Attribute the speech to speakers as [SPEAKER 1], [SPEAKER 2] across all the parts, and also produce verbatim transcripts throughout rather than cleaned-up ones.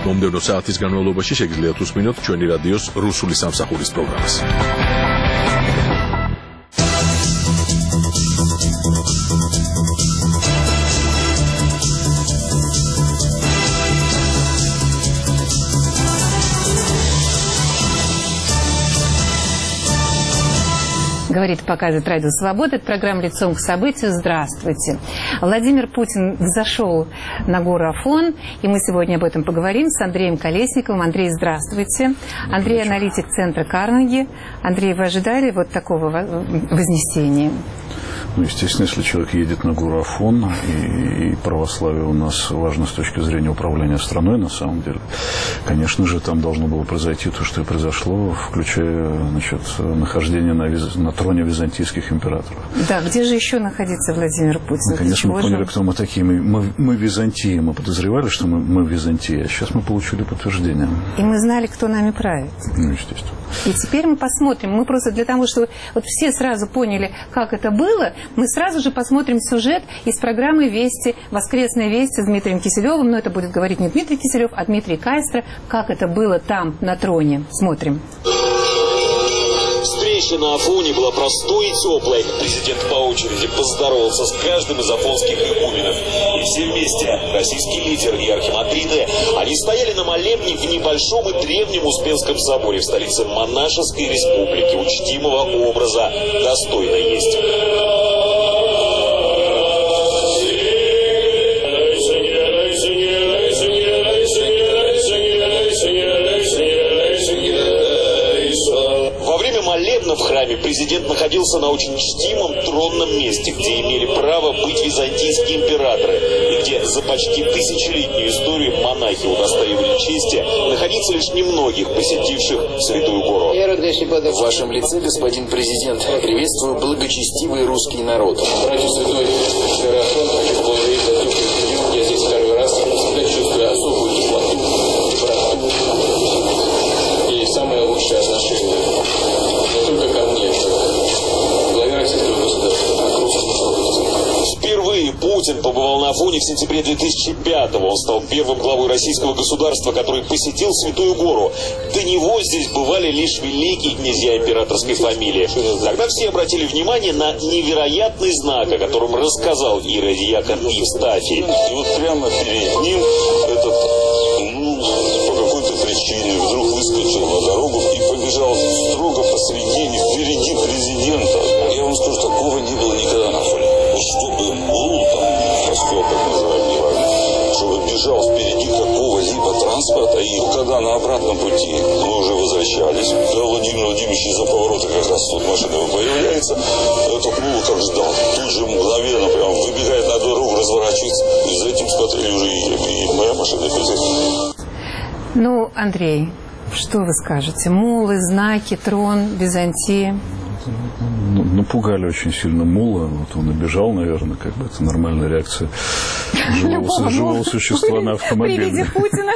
[SPEAKER 1] მომდევნო საათის განმავლობაში შეგიძლიათ უსმინოთ ჩვენი რადიოს რუსული სამსახურის პროგრამას.
[SPEAKER 2] Говорит и показывает Радио Свобода. Это программа «Лицом к событию». Здравствуйте. Владимир Путин взошел на гору Афон, и мы сегодня об этом поговорим с Андреем Колесниковым. Андрей, здравствуйте. Андрей – аналитик центра Карнеги. Андрей, вы ожидали вот такого вознесения?
[SPEAKER 3] Ну, естественно, если человек едет на гору Афон, и, и православие у нас важно с точки зрения управления страной, на самом деле, конечно же, там должно было произойти то, что и произошло, включая, значит, нахождение на, виз... на троне византийских императоров.
[SPEAKER 2] Да, где же еще находится Владимир Путин?
[SPEAKER 3] Ну, конечно, мы поняли, кто мы такие. Мы, мы, мы Византии, мы подозревали, что мы, мы Византия, а сейчас мы получили подтверждение.
[SPEAKER 2] И мы знали, кто нами правит.
[SPEAKER 3] Ну, естественно.
[SPEAKER 2] И теперь мы посмотрим, мы просто для того, чтобы вот все сразу поняли, как это было, мы сразу же посмотрим сюжет из программы «Вести», «Воскресные вести» с Дмитрием Киселевым, но это будет говорить не Дмитрий Киселев, а Дмитрий Кайстра, как это было там, на троне. Смотрим.
[SPEAKER 4] Встреча на Афоне была простой и теплой. Президент по очереди поздоровался с каждым из афонских игуменов. И все вместе, российский лидер и архимандриты, они стояли на молебне в небольшом и древнем Успенском соборе в столице Монашеской республики. Учтимого образа достойно есть. В храме президент находился на очень чтимом тронном месте, где имели право быть византийские императоры, и где за почти тысячелетнюю историю монахи удостаивали чести находиться лишь немногих, посетивших Святую Гору.
[SPEAKER 5] В вашем лице, господин президент, приветствую благочестивый русский народ. Ради святой Серафон хочу поблагодарить за теплый прием. Я здесь второй раз, всегда чувствую особую теплоту, доброту и самое лучшее отношение.
[SPEAKER 4] Впервые Путин побывал на Афоне в сентябре две тысячи пятого. Он стал первым главой российского государства, который посетил Святую Гору. До него здесь бывали лишь великие князья императорской фамилии. Тогда все обратили внимание на невероятный знак, о котором рассказал иеродиакон Евстафий.
[SPEAKER 6] И вот прямо перед ним этот, ну, по какой-то причине вдруг выскочил на дорогу и побежал строго посредине, впереди президента. Я вам скажу, такого не было никогда на Афоне. Чтобы мул, там, постел, так называемый, неважно, чтобы бежал впереди какого-либо транспорта, и когда на обратном пути мы уже возвращались, да, Владимир Владимирович из-за поворота как раз тут машина появляется, этот мул как ждал, тут же мгновенно прям выбегает на дорогу, разворачивается, и за этим смотрели уже и, и моя машина, и президент.
[SPEAKER 2] Ну, Андрей, что вы скажете? Мулы, знаки, трон, Византия.
[SPEAKER 3] Ну, напугали очень сильно мула. Вот он убежал, наверное, как бы это нормальная реакция живого, живого существа на автомобиле.
[SPEAKER 2] При виде Путина.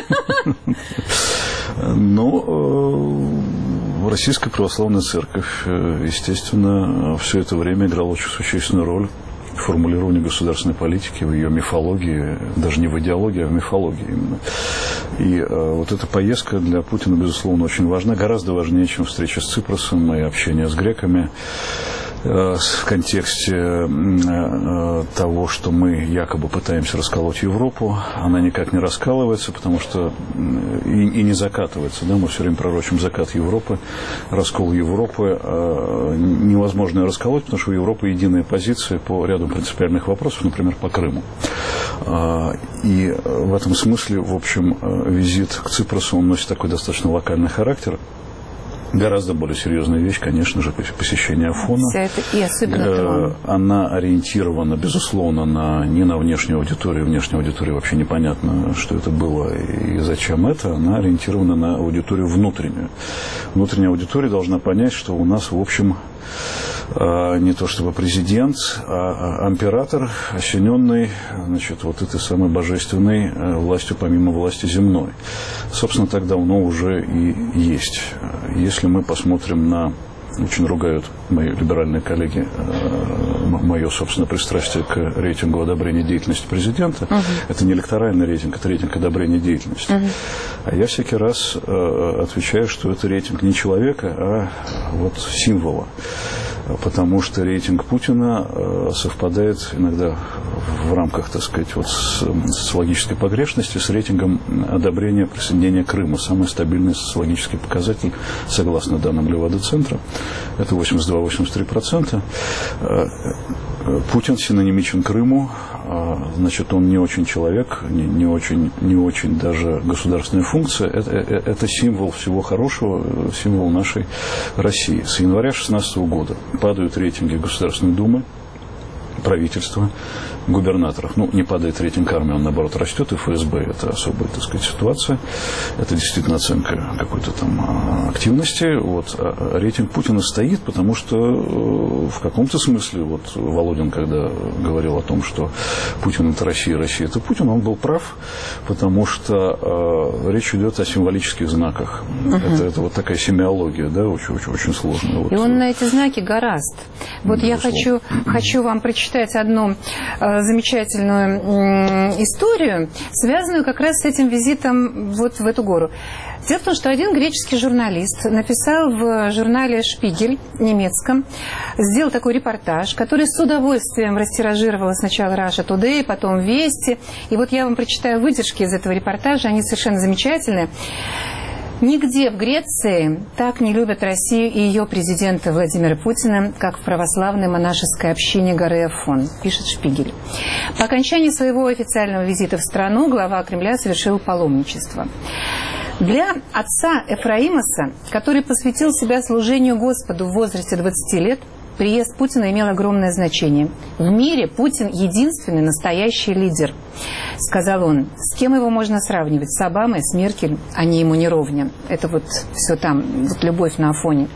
[SPEAKER 3] Но Российская Православная Церковь, естественно, все это время играла очень существенную роль в формулировании государственной политики, в ее мифологии, даже не в идеологии, а в мифологии именно. И э, вот эта поездка для Путина, безусловно, очень важна, гораздо важнее, чем встреча с Ципросом и общение с греками. В контексте э, того, что мы якобы пытаемся расколоть Европу, она никак не раскалывается, потому что и, и не закатывается. Да? Мы все время пророчим закат Европы, раскол Европы. Э, невозможно ее расколоть, потому что у Европы единая позиция по ряду принципиальных вопросов, например, по Крыму. Э, и в этом смысле, в общем, визит к Ципросу, он носит такой достаточно локальный характер. Гораздо более серьезная вещь, конечно же, посещение Афона.
[SPEAKER 2] И особенно трон.
[SPEAKER 3] Она ориентирована, безусловно, на, не на внешнюю аудиторию. Внешняя аудитория вообще непонятно, что это было и зачем это. Она ориентирована на аудиторию внутреннюю. Внутренняя аудитория должна понять, что у нас, в общем, не то чтобы президент, а император, осененный, значит, вот этой самой божественной властью помимо власти земной. Собственно, тогда оно уже и есть. Если мы посмотрим на, очень ругают мои либеральные коллеги, мое собственное пристрастие к рейтингу одобрения деятельности президента. Uh-huh. Это не электоральный рейтинг, это рейтинг одобрения деятельности. Uh-huh. А я всякий раз э, отвечаю, что это рейтинг не человека, а вот символа. Потому что рейтинг Путина э, совпадает иногда в рамках, так сказать, вот социологической погрешности с рейтингом одобрения присоединения Крыма. Самый стабильный социологический показатель, согласно данным Левада-центра, это восемьдесят два — восемьдесят три процента. Путин синонимичен Крыму, значит, он не очень человек, не, не, очень, не очень даже государственная функция. Это, это символ всего хорошего, символ нашей России. С января две тысячи шестнадцатого года падают рейтинги Государственной Думы, правительства, губернаторов. Ну, не падает рейтинг армии, он, наоборот, растет, и эф эс бэ. Это особая, так сказать, ситуация. Это действительно оценка какой-то там активности. Вот. А рейтинг Путина стоит, потому что в каком-то смысле, вот Володин, когда говорил о том, что Путин – это Россия, Россия – это Путин, он был прав, потому что э, речь идет о символических знаках. Угу. Это, это вот такая семиология, да, очень, очень, очень сложная. Вот.
[SPEAKER 2] И он на эти знаки гораст. Вот я хочу, хочу вам прочитать одну замечательную историю, связанную как раз с этим визитом вот в эту гору. Дело в том, что один греческий журналист написал в журнале «Шпигель» немецком, сделал такой репортаж, который с удовольствием растиражировала сначала Russia Today, потом «Вести». И вот я вам прочитаю выдержки из этого репортажа, они совершенно замечательные. Нигде в Греции так не любят Россию и ее президента Владимира Путина, как в православной монашеской общине горы Афон, пишет Шпигель. По окончании своего официального визита в страну глава Кремля совершил паломничество. Для отца Эфраимоса, который посвятил себя служению Господу в возрасте двадцати лет, приезд Путина имел огромное значение. В мире Путин единственный настоящий лидер, сказал он. С кем его можно сравнивать? С Обамой, с Меркель? Они ему не ровня. Это вот все там, вот любовь на Афоне.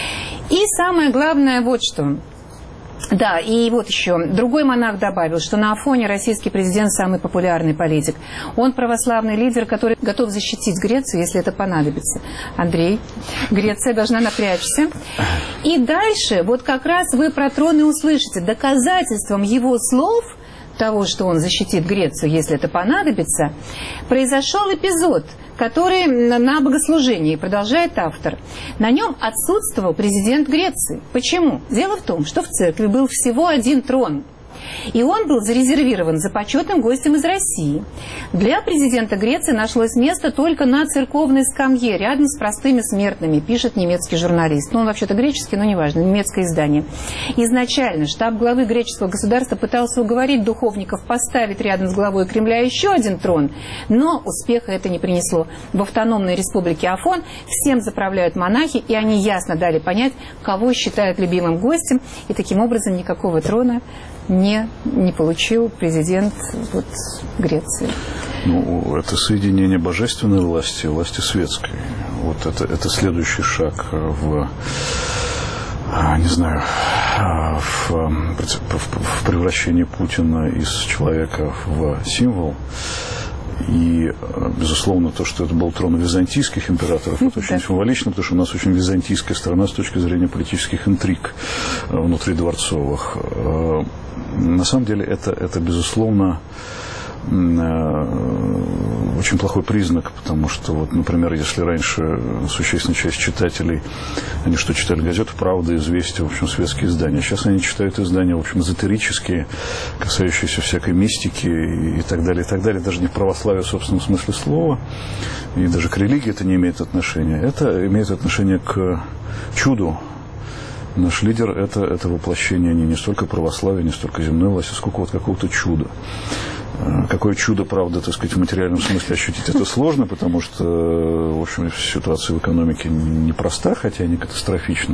[SPEAKER 2] И самое главное вот что. Да, и вот еще. Другой монарх добавил, что на Афоне российский президент самый популярный политик. Он православный лидер, который готов защитить Грецию, если это понадобится. Андрей, Греция должна напрячься. И дальше, вот как раз вы про трон и услышите. Доказательством его слов, того, что он защитит Грецию, если это понадобится, произошел эпизод, который на богослужении, продолжает автор. На нем отсутствовал президент Греции. Почему? Дело в том, что в церкви был всего один трон. И он был зарезервирован за почетным гостем из России. Для президента Греции нашлось место только на церковной скамье, рядом с простыми смертными, пишет немецкий журналист. Ну, он вообще-то греческий, но неважно, немецкое издание. Изначально штаб главы греческого государства пытался уговорить духовников поставить рядом с главой Кремля еще один трон, но успеха это не принесло. В автономной республике Афон всем заправляют монахи, и они ясно дали понять, кого считают любимым гостем, и таким образом никакого трона не, не получил президент вот, Греции.
[SPEAKER 3] Ну, это соединение божественной власти и власти светской. Вот это, это следующий шаг в, не знаю, в, в превращении Путина из человека в символ. И, безусловно, то, что это был трон византийских императоров, это очень символично, потому что у нас очень византийская страна с точки зрения политических интриг внутридворцовых. На самом деле это, это безусловно, очень плохой признак, потому что, вот, например, если раньше существенная часть читателей, они что, читали газету «Правда», «Известия», в общем, светские издания, сейчас они читают издания, в общем, эзотерические, касающиеся всякой мистики и так далее, и так далее, даже не в православии в собственном смысле слова, и даже к религии это не имеет отношения, это имеет отношение к чуду. Наш лидер это, – это воплощение не, не столько православия, не столько земной власти, сколько вот какого-то чуда. Какое чудо, правда, так сказать, в материальном смысле ощутить это сложно, потому что, в общем, ситуация в экономике непроста, хотя и не катастрофична.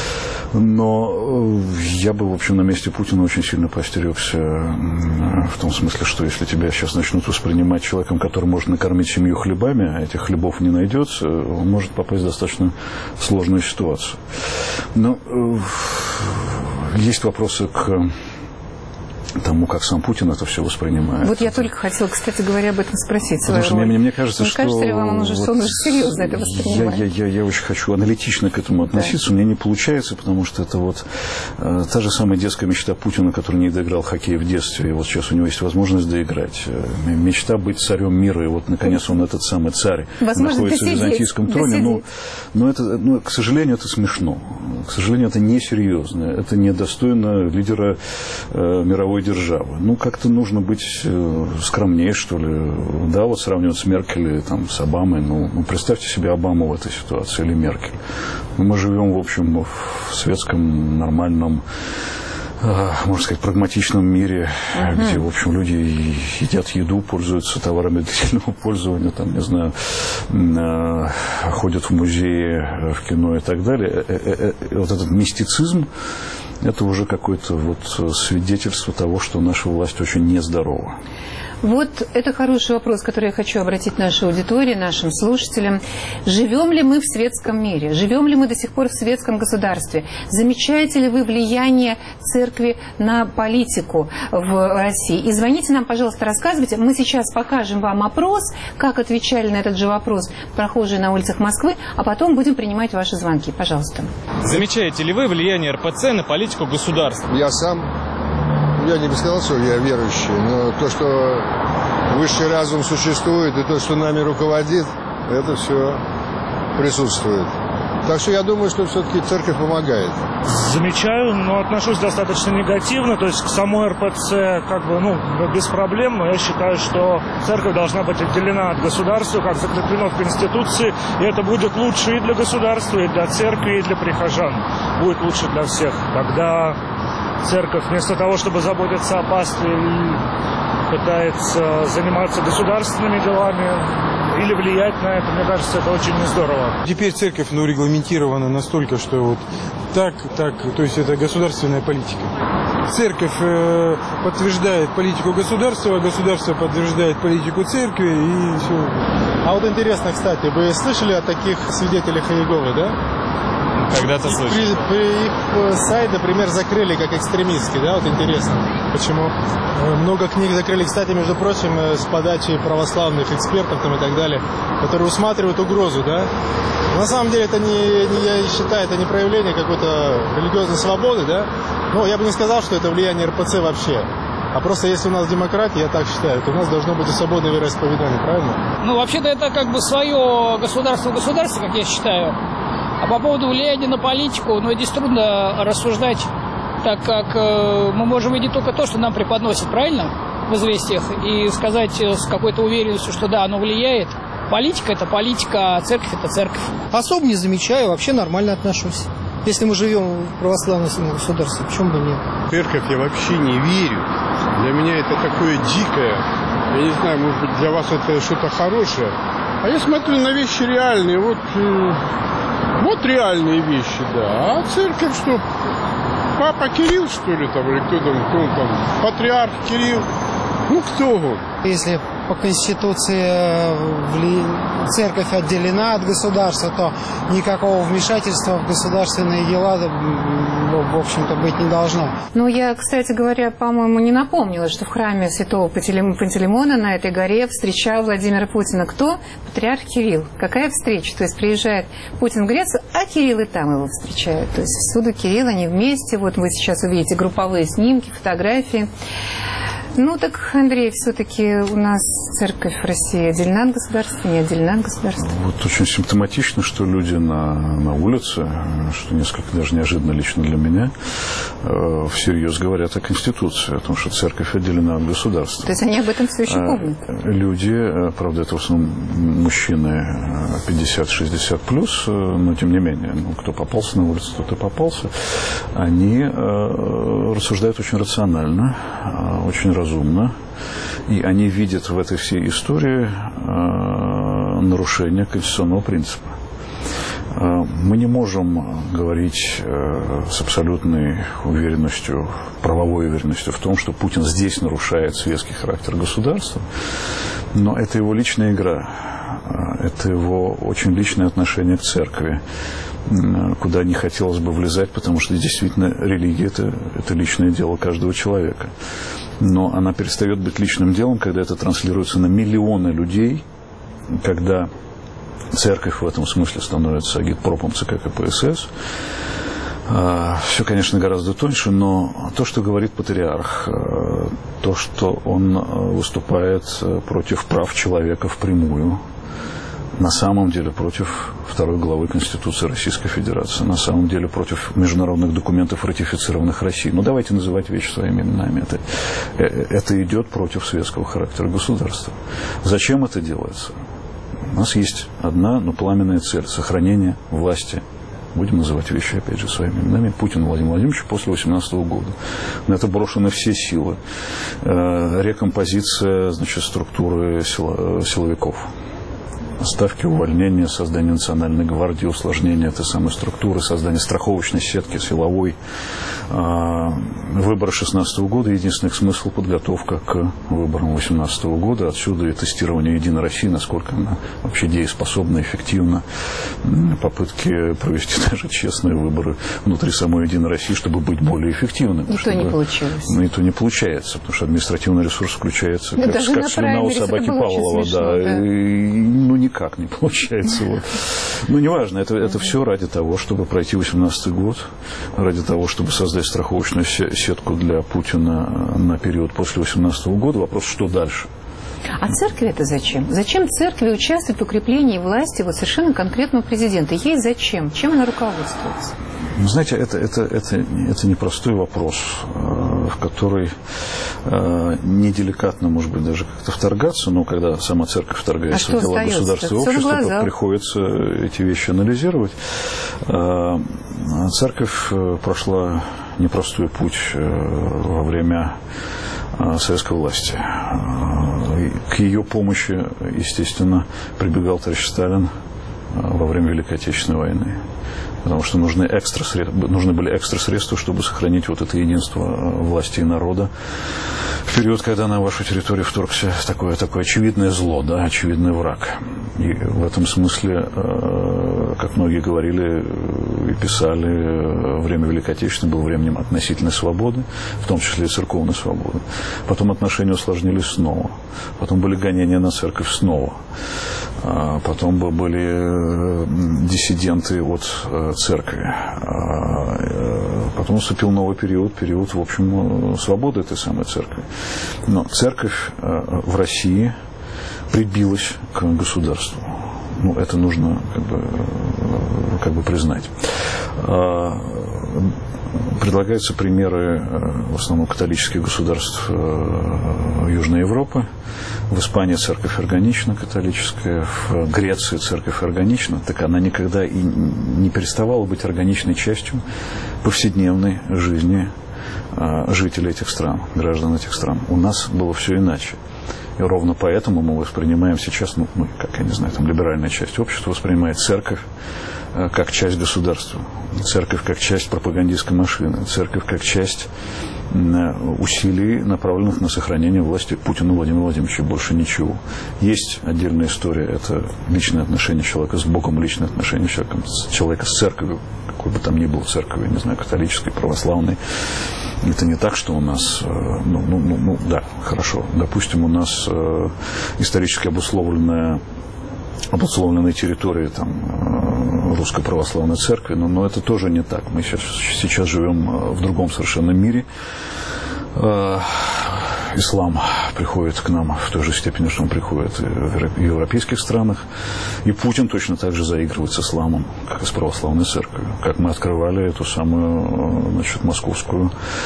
[SPEAKER 3] Но я бы, в общем, на месте Путина очень сильно поостерегся в том смысле, что если тебя сейчас начнут воспринимать человеком, который может накормить семью хлебами, а этих хлебов не найдется, он может попасть в достаточно сложную ситуацию. Но есть вопросы к тому, как сам Путин это все воспринимает.
[SPEAKER 2] Вот я только хотела, кстати говоря, об этом спросить.
[SPEAKER 3] Потому что мне, мне кажется,
[SPEAKER 2] не
[SPEAKER 3] что...
[SPEAKER 2] кажется ли вам, он уже,
[SPEAKER 3] вот
[SPEAKER 2] он уже серьезно это воспринимает?
[SPEAKER 3] Я, я, я, я очень хочу аналитично к этому относиться. Да. У меня не получается, потому что это вот э, та же самая детская мечта Путина, который не доиграл хоккей в детстве, и вот сейчас у него есть возможность доиграть. Мечта быть царем мира, и вот, наконец, он этот самый царь
[SPEAKER 2] возможно,
[SPEAKER 3] находится в византийском троне. Но, но, это, но, к сожалению, это смешно. К сожалению, это несерьезно. Это недостойно лидера э, мировой державы. Ну, как-то нужно быть э, скромнее, что ли. Да, вот сравнивать с Меркель, там, с Обамой. Ну, ну, представьте себе Обаму в этой ситуации или Меркель. Мы живем, в общем, в светском, нормальном, э, можно сказать, прагматичном мире, uh-huh. где, в общем, люди едят еду, пользуются товарами длительного пользования, там, не знаю, э, ходят в музеи, в кино и так далее. Э, э, э, вот этот мистицизм, это уже какое-то вот свидетельство того, что наша власть очень нездорова.
[SPEAKER 2] Вот это хороший вопрос, который я хочу обратить нашей аудитории, нашим слушателям. Живем ли мы в светском мире? Живем ли мы до сих пор в светском государстве? Замечаете ли вы влияние церкви на политику в России? И звоните нам, пожалуйста, рассказывайте. Мы сейчас покажем вам опрос, как отвечали на этот же вопрос прохожие на улицах Москвы, а потом будем принимать ваши звонки. Пожалуйста.
[SPEAKER 7] Замечаете ли вы влияние эр пэ цэ на политику государства?
[SPEAKER 8] Я сам... Я не бы сказал, что я верующий, но то, что высший разум существует, и то, что нами руководит, это все присутствует. Так что я думаю, что все-таки церковь помогает.
[SPEAKER 9] Замечаю, но отношусь достаточно негативно. То есть к самой эр пэ цэ как бы, ну, без проблем, но я считаю, что церковь должна быть отделена от государства, как закреплено в Конституции, и это будет лучше и для государства, и для церкви, и для прихожан. Будет лучше для всех. Тогда церковь вместо того, чтобы заботиться о пастве, пытается заниматься государственными делами или влиять на это. Мне кажется, это очень нездорово.
[SPEAKER 10] Теперь церковь, ну, регламентирована настолько, что вот так, так, то есть это государственная политика. Церковь э, подтверждает политику государства, а государство подтверждает политику церкви, и все.
[SPEAKER 11] А вот интересно, кстати, вы слышали о таких свидетелях Иеговы, да?
[SPEAKER 7] Когда-то слышал.
[SPEAKER 11] При, при их сайт, например, закрыли как экстремистский, да, вот интересно. Почему? Много книг закрыли, кстати, между прочим, с подачи православных экспертов там и так далее, которые усматривают угрозу, да. На самом деле это не, не я считаю, это не проявление какой-то религиозной свободы, да. Но я бы не сказал, что это влияние эр пэ цэ вообще. А просто если у нас демократия, я так считаю, то у нас должно быть и свободное вероисповедание, правильно?
[SPEAKER 12] Ну, вообще-то это как бы свое государство в государстве, как я считаю. А по поводу влияния на политику, ну, здесь трудно рассуждать, так как э, мы можем видеть только то, что нам преподносят, правильно, в известиях, и сказать с какой-то уверенностью, что да, оно влияет. Политика – это политика, а церковь – это церковь.
[SPEAKER 13] Особо не замечаю, вообще нормально отношусь. Если мы живем в православном государстве, почему бы нет?
[SPEAKER 14] Церковь я вообще не верю. Для меня это такое дикое. Я не знаю, может быть, для вас это что-то хорошее. А я смотрю на вещи реальные. Вот... Э... Вот реальные вещи, да. А церковь что? Папа Кирилл, что ли, там, или кто там, кто он там? Патриарх Кирилл. Ну, кто он?
[SPEAKER 13] Если по Конституции церковь отделена от государства, то никакого вмешательства в государственные дела, в общем-то, быть не должно.
[SPEAKER 2] Ну, я, кстати говоря, по-моему, не напомнила, что в храме святого Пантелеймона на этой горе встречал Владимира Путина кто? Патриарх Кирилл. Какая встреча? То есть приезжает Путин в Грецию, а Кирилл и там его встречают. То есть всюду Кирилл, они вместе. Вот вы сейчас увидите групповые снимки, фотографии. Ну, так, Андрей, все-таки у нас церковь в России отделена от государства, не отделена от государства.
[SPEAKER 3] Вот очень симптоматично, что люди на, на улице, что несколько даже неожиданно лично для меня, э, всерьез говорят о Конституции, о том, что церковь отделена от государства.
[SPEAKER 2] То есть они об этом все еще помнят?
[SPEAKER 3] Люди, правда, это в основном мужчины пятьдесят-шестьдесят плюс, но тем не менее, ну, кто попался на улицу, тот и попался, они э, рассуждают очень рационально, очень разумно. разумно, и они видят в этой всей истории э, нарушение конституционного принципа. Э, мы не можем говорить э, с абсолютной уверенностью, правовой уверенностью в том, что Путин здесь нарушает светский характер государства, но это его личная игра, э, это его очень личное отношение к церкви. куда не хотелось бы влезать, потому что действительно религия это, это личное дело каждого человека. Но она перестает быть личным делом, когда это транслируется на миллионы людей, когда церковь в этом смысле становится агитпропом ЦК КПСС. Все, конечно, гораздо тоньше, но то, что говорит патриарх, то, что он выступает против прав человека впрямую, на самом деле против второй главы Конституции Российской Федерации, на самом деле против международных документов, ратифицированных Россией. Ну, давайте называть вещи своими именами. Это, это идет против светского характера государства. Зачем это делается? У нас есть одна, но пламенная цель – сохранение власти. Будем называть вещи, опять же, своими именами. Путин Владимир Владимирович после восемнадцатого года. На это брошены все силы. Рекомпозиция, значит, структуры силовиков. Ставки, увольнения, создание национальной гвардии, усложнение этой самой структуры, создание страховочной сетки силовой. Выборы шестнадцатого года, единственный их смысл – подготовка к выборам восемнадцатого года. Отсюда и тестирование Единой России, насколько она вообще дееспособна, эффективна. Попытки провести даже честные выборы внутри самой Единой России, чтобы быть более эффективным.
[SPEAKER 2] И то не получилось.
[SPEAKER 3] Ну, и то не получается, потому что административный ресурс включается как, как слюна у собаки Павлова.
[SPEAKER 2] Смешно,
[SPEAKER 3] да.
[SPEAKER 2] да.
[SPEAKER 3] И, ну, никак не получается. Вот. Ну, неважно, это, это все ради того, чтобы пройти восемнадцатый год, ради того, чтобы создать страховочную сетку для Путина на период после восемнадцатого года. Вопрос, что дальше?
[SPEAKER 2] А церкви это зачем? Зачем церкви участвовать в укреплении власти вот совершенно конкретного президента? Ей зачем? Чем она руководствуется?
[SPEAKER 3] Ну, знаете, это, это, это, это непростой вопрос, в который неделикатно, может быть, даже как-то вторгаться, но когда сама церковь вторгается
[SPEAKER 2] а
[SPEAKER 3] в дела государства и общества, приходится эти вещи анализировать. Церковь прошла непростой путь во время советской власти. К ее помощи, естественно, прибегал товарищ Сталин во время Великой Отечественной войны. Потому что нужны, экстра средства, нужны были экстра средства, чтобы сохранить вот это единство власти и народа. В период, когда на вашу территорию вторгся такое, такое очевидное зло, да, очевидный враг. И в этом смысле, как многие говорили и писали, время Великой Отечественной было временем относительной свободы, в том числе и церковной свободы. Потом отношения усложнились снова. Потом были гонения на церковь снова. Потом были диссиденты от церкви. Потом наступил новый период, период, в общем, свободы этой самой церкви. Но церковь в России прибилась к государству. Ну, это нужно как бы, как бы признать. Предлагаются примеры в основном католических государств Южной Европы. В Испании церковь органична, католическая. В Греции церковь органична. Так она никогда и не переставала быть органичной частью повседневной жизни жителей этих стран, граждан этих стран. У нас было все иначе. И ровно поэтому мы воспринимаем сейчас, ну, мы, как я не знаю, там либеральная часть общества воспринимает церковь как часть государства, церковь как часть пропагандистской машины, церковь как часть усилий, направленных на сохранение власти Путина Владимира Владимировича, больше ничего. Есть отдельная история, это личное отношение человека с Богом, личное отношение человека, человека с церковью, какой бы там ни был церковью, не знаю, католической, православной. Это не так, что у нас, ну, ну, ну, ну да, хорошо, допустим, у нас э, исторически обусловленная обусловленной территории там, Русской Православной Церкви, но, но это тоже не так. Мы сейчас, сейчас живем в другом совершенно мире. Ислам приходит к нам в той же степени, что он приходит в европейских странах. И Путин точно так же заигрывает с исламом, как и с православной церковью. Как мы открывали эту самую, значит, московскую,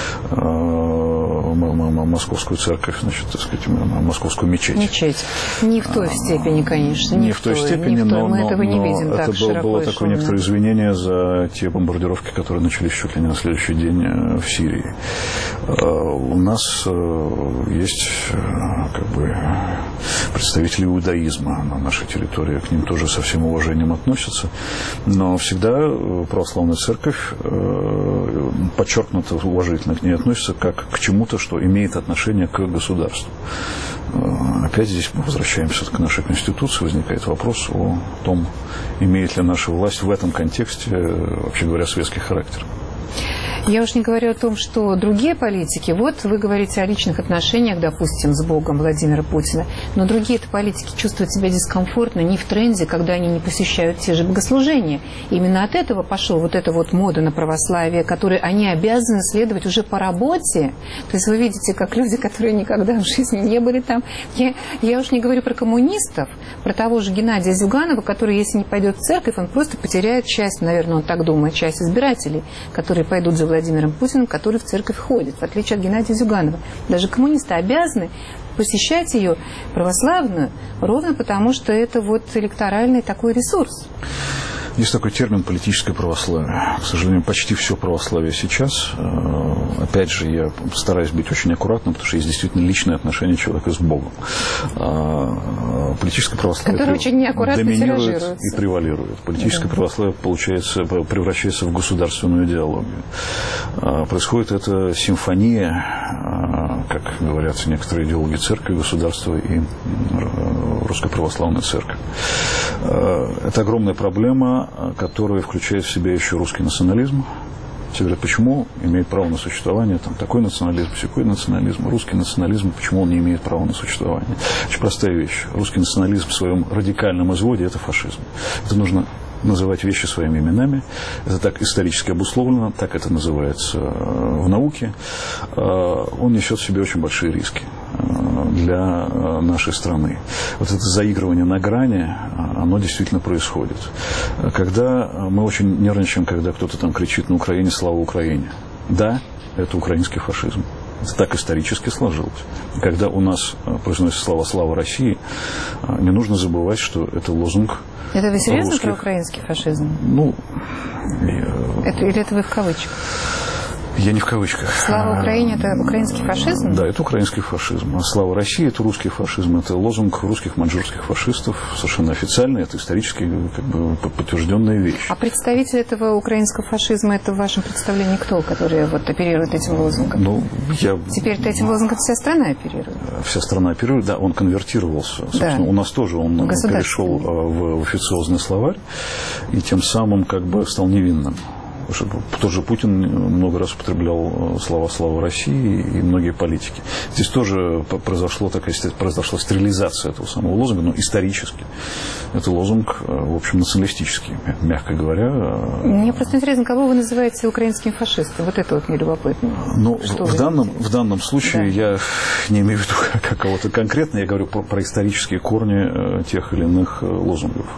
[SPEAKER 3] московскую церковь, значит, так сказать, московскую мечеть.
[SPEAKER 2] Мечеть. Не в той степени, конечно.
[SPEAKER 3] Не, не в той, той степени,
[SPEAKER 2] в той.
[SPEAKER 3] но,
[SPEAKER 2] мы
[SPEAKER 3] но,
[SPEAKER 2] этого не видим
[SPEAKER 3] это
[SPEAKER 2] так
[SPEAKER 3] было,
[SPEAKER 2] широко
[SPEAKER 3] было
[SPEAKER 2] и
[SPEAKER 3] такое
[SPEAKER 2] шумно.
[SPEAKER 3] некоторое извинение за те бомбардировки, которые начались чуть ли не на следующий день в Сирии. У нас есть как бы представители иудаизма на нашей территории, к ним тоже со всем уважением относятся, но всегда православная церковь подчеркнуто уважительно к ней относится как к чему-то, что имеет отношение к государству. Опять здесь мы возвращаемся к нашей Конституции, возникает вопрос о том, имеет ли наша власть в этом контексте, вообще говоря, светский характер.
[SPEAKER 2] Я уж не говорю о том, что другие политики, вот вы говорите о личных отношениях, допустим, с Богом Владимира Путина, но другие-то политики чувствуют себя дискомфортно не в тренде, когда они не посещают те же богослужения. Именно от этого пошла вот эта вот мода на православие, которой они обязаны следовать уже по работе. То есть вы видите, как люди, которые никогда в жизни не были там. Я, я уж не говорю про коммунистов, про того же Геннадия Зюганова, который, если не пойдет в церковь, он просто потеряет часть, наверное, он так думает, часть избирателей, которые пойдут за Владимиром Путиным, который в церковь ходит, в отличие от Геннадия Зюганова. Даже коммунисты обязаны посещать ее православную, ровно потому, что это вот электоральный такой ресурс.
[SPEAKER 3] Есть такой термин «политическое православие». К сожалению, почти все православие сейчас. Опять же, я стараюсь быть очень аккуратным, потому что есть действительно личные отношения человека с Богом. Политическое православие
[SPEAKER 2] Которое очень неаккуратно
[SPEAKER 3] доминирует и превалирует. Политическое да. православие получается, превращается в государственную идеологию. Происходит это симфония, как говорят некоторые идеологи церкви, государства и Русской Православной Церкви. Это огромная проблема, которая включает в себя еще русский национализм. Все говорят, почему имеет право на существование там, такой национализм, всякой национализм, русский национализм, почему он не имеет права на существование. Очень простая вещь. Русский национализм в своем радикальном изводе – это фашизм. Это нужно называть вещи своими именами. Это так исторически обусловлено, так это называется в науке. Он несет в себе очень большие риски для нашей страны. Вот это заигрывание на грани, оно действительно происходит. Когда мы очень нервничаем, когда кто-то там кричит на Украине «Слава Украине». Да, это украинский фашизм. Это так исторически сложилось. Когда у нас произносят слова «Слава России», не нужно забывать, что это лозунг.
[SPEAKER 2] Это вы серьезно
[SPEAKER 3] русских...
[SPEAKER 2] про украинский фашизм?
[SPEAKER 3] Ну,
[SPEAKER 2] это, или это вы в кавычках?
[SPEAKER 3] Я не в кавычках.
[SPEAKER 2] Слава Украине – это украинский фашизм?
[SPEAKER 3] Да, это украинский фашизм. А слава России – это русский фашизм. Это лозунг русских маньчжурских фашистов. Совершенно официальный. Это исторически как бы, подтвержденная вещь.
[SPEAKER 2] А представитель этого украинского фашизма – это в вашем представлении кто, который вот оперирует этим лозунгом?
[SPEAKER 3] Ну, я...
[SPEAKER 2] Теперь-то этим лозунгом вся страна оперирует?
[SPEAKER 3] Вся страна оперирует, да. Он конвертировался. Собственно, да. У нас тоже он перешел в официозный словарь и тем самым как бы стал невинным. Тот же Путин много раз употреблял слова «Слава России» и многие политики. Здесь тоже произошло такая, произошла стерилизация этого самого лозунга, но исторически. Это лозунг, в общем, националистический, мягко говоря.
[SPEAKER 2] Мне просто интересно, кого вы называете украинским фашистом? Вот это вот мне любопытно.
[SPEAKER 3] Ну, в данном, в данном случае да. я не имею в виду какого-то конкретного, я говорю про, про исторические корни тех или иных лозунгов.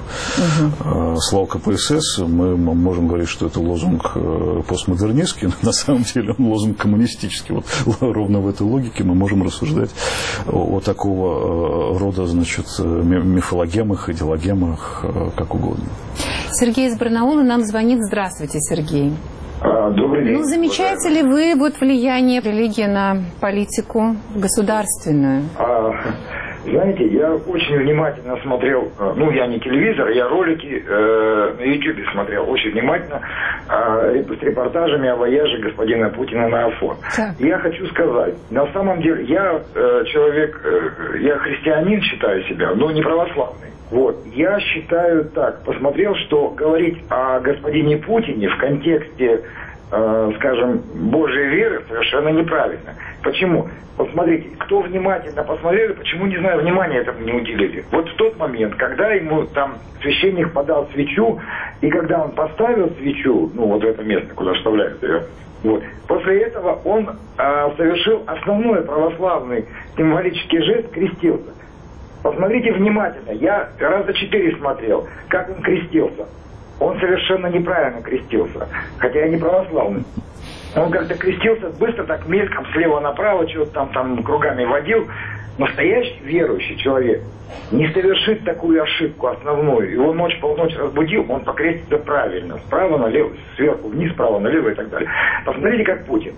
[SPEAKER 3] Угу. Слава КПСС, мы можем говорить, что это лозунг постмодернистский, но на самом деле он лозунг коммунистический. Вот ровно в этой логике мы можем рассуждать о, о такого рода, значит, мифологемах, идеологемах, как угодно.
[SPEAKER 2] Сергей из Барнаула нам звонит. Здравствуйте, Сергей.
[SPEAKER 15] А, добрый день.
[SPEAKER 2] Ну, замечаете ли вы вот влияние религии на политику государственную?
[SPEAKER 15] А... Знаете, я очень внимательно смотрел, ну, я не телевизор, я ролики э, на ютубе смотрел очень внимательно э, с репортажами о вояже господина Путина на Афон. Да. Я хочу сказать, на самом деле, я э, человек, э, я христианин считаю себя, но не православный. Вот, я считаю так, посмотрел, что говорить о господине Путине в контексте, э, скажем, Божьей веры совершенно неправильно. Почему? Вот смотрите, кто внимательно посмотрел, почему, не знаю, внимания этому не уделили. Вот в тот момент, когда ему там священник подал свечу, и когда он поставил свечу, ну вот в это место, куда вставляют ее, вот, после этого он а, совершил основной православный символический жест, крестился. Посмотрите внимательно, я раза четыре смотрел, как он крестился. Он совершенно неправильно крестился, хотя я не православный. Он как-то крестился быстро, так мельком, слева направо, что-то там, там кругами водил. Настоящий верующий человек не совершит такую ошибку основную. Его ночь полночь разбудил, он покрестится правильно. Справа налево, сверху вниз, справа налево и так далее. Посмотрите, как Путин.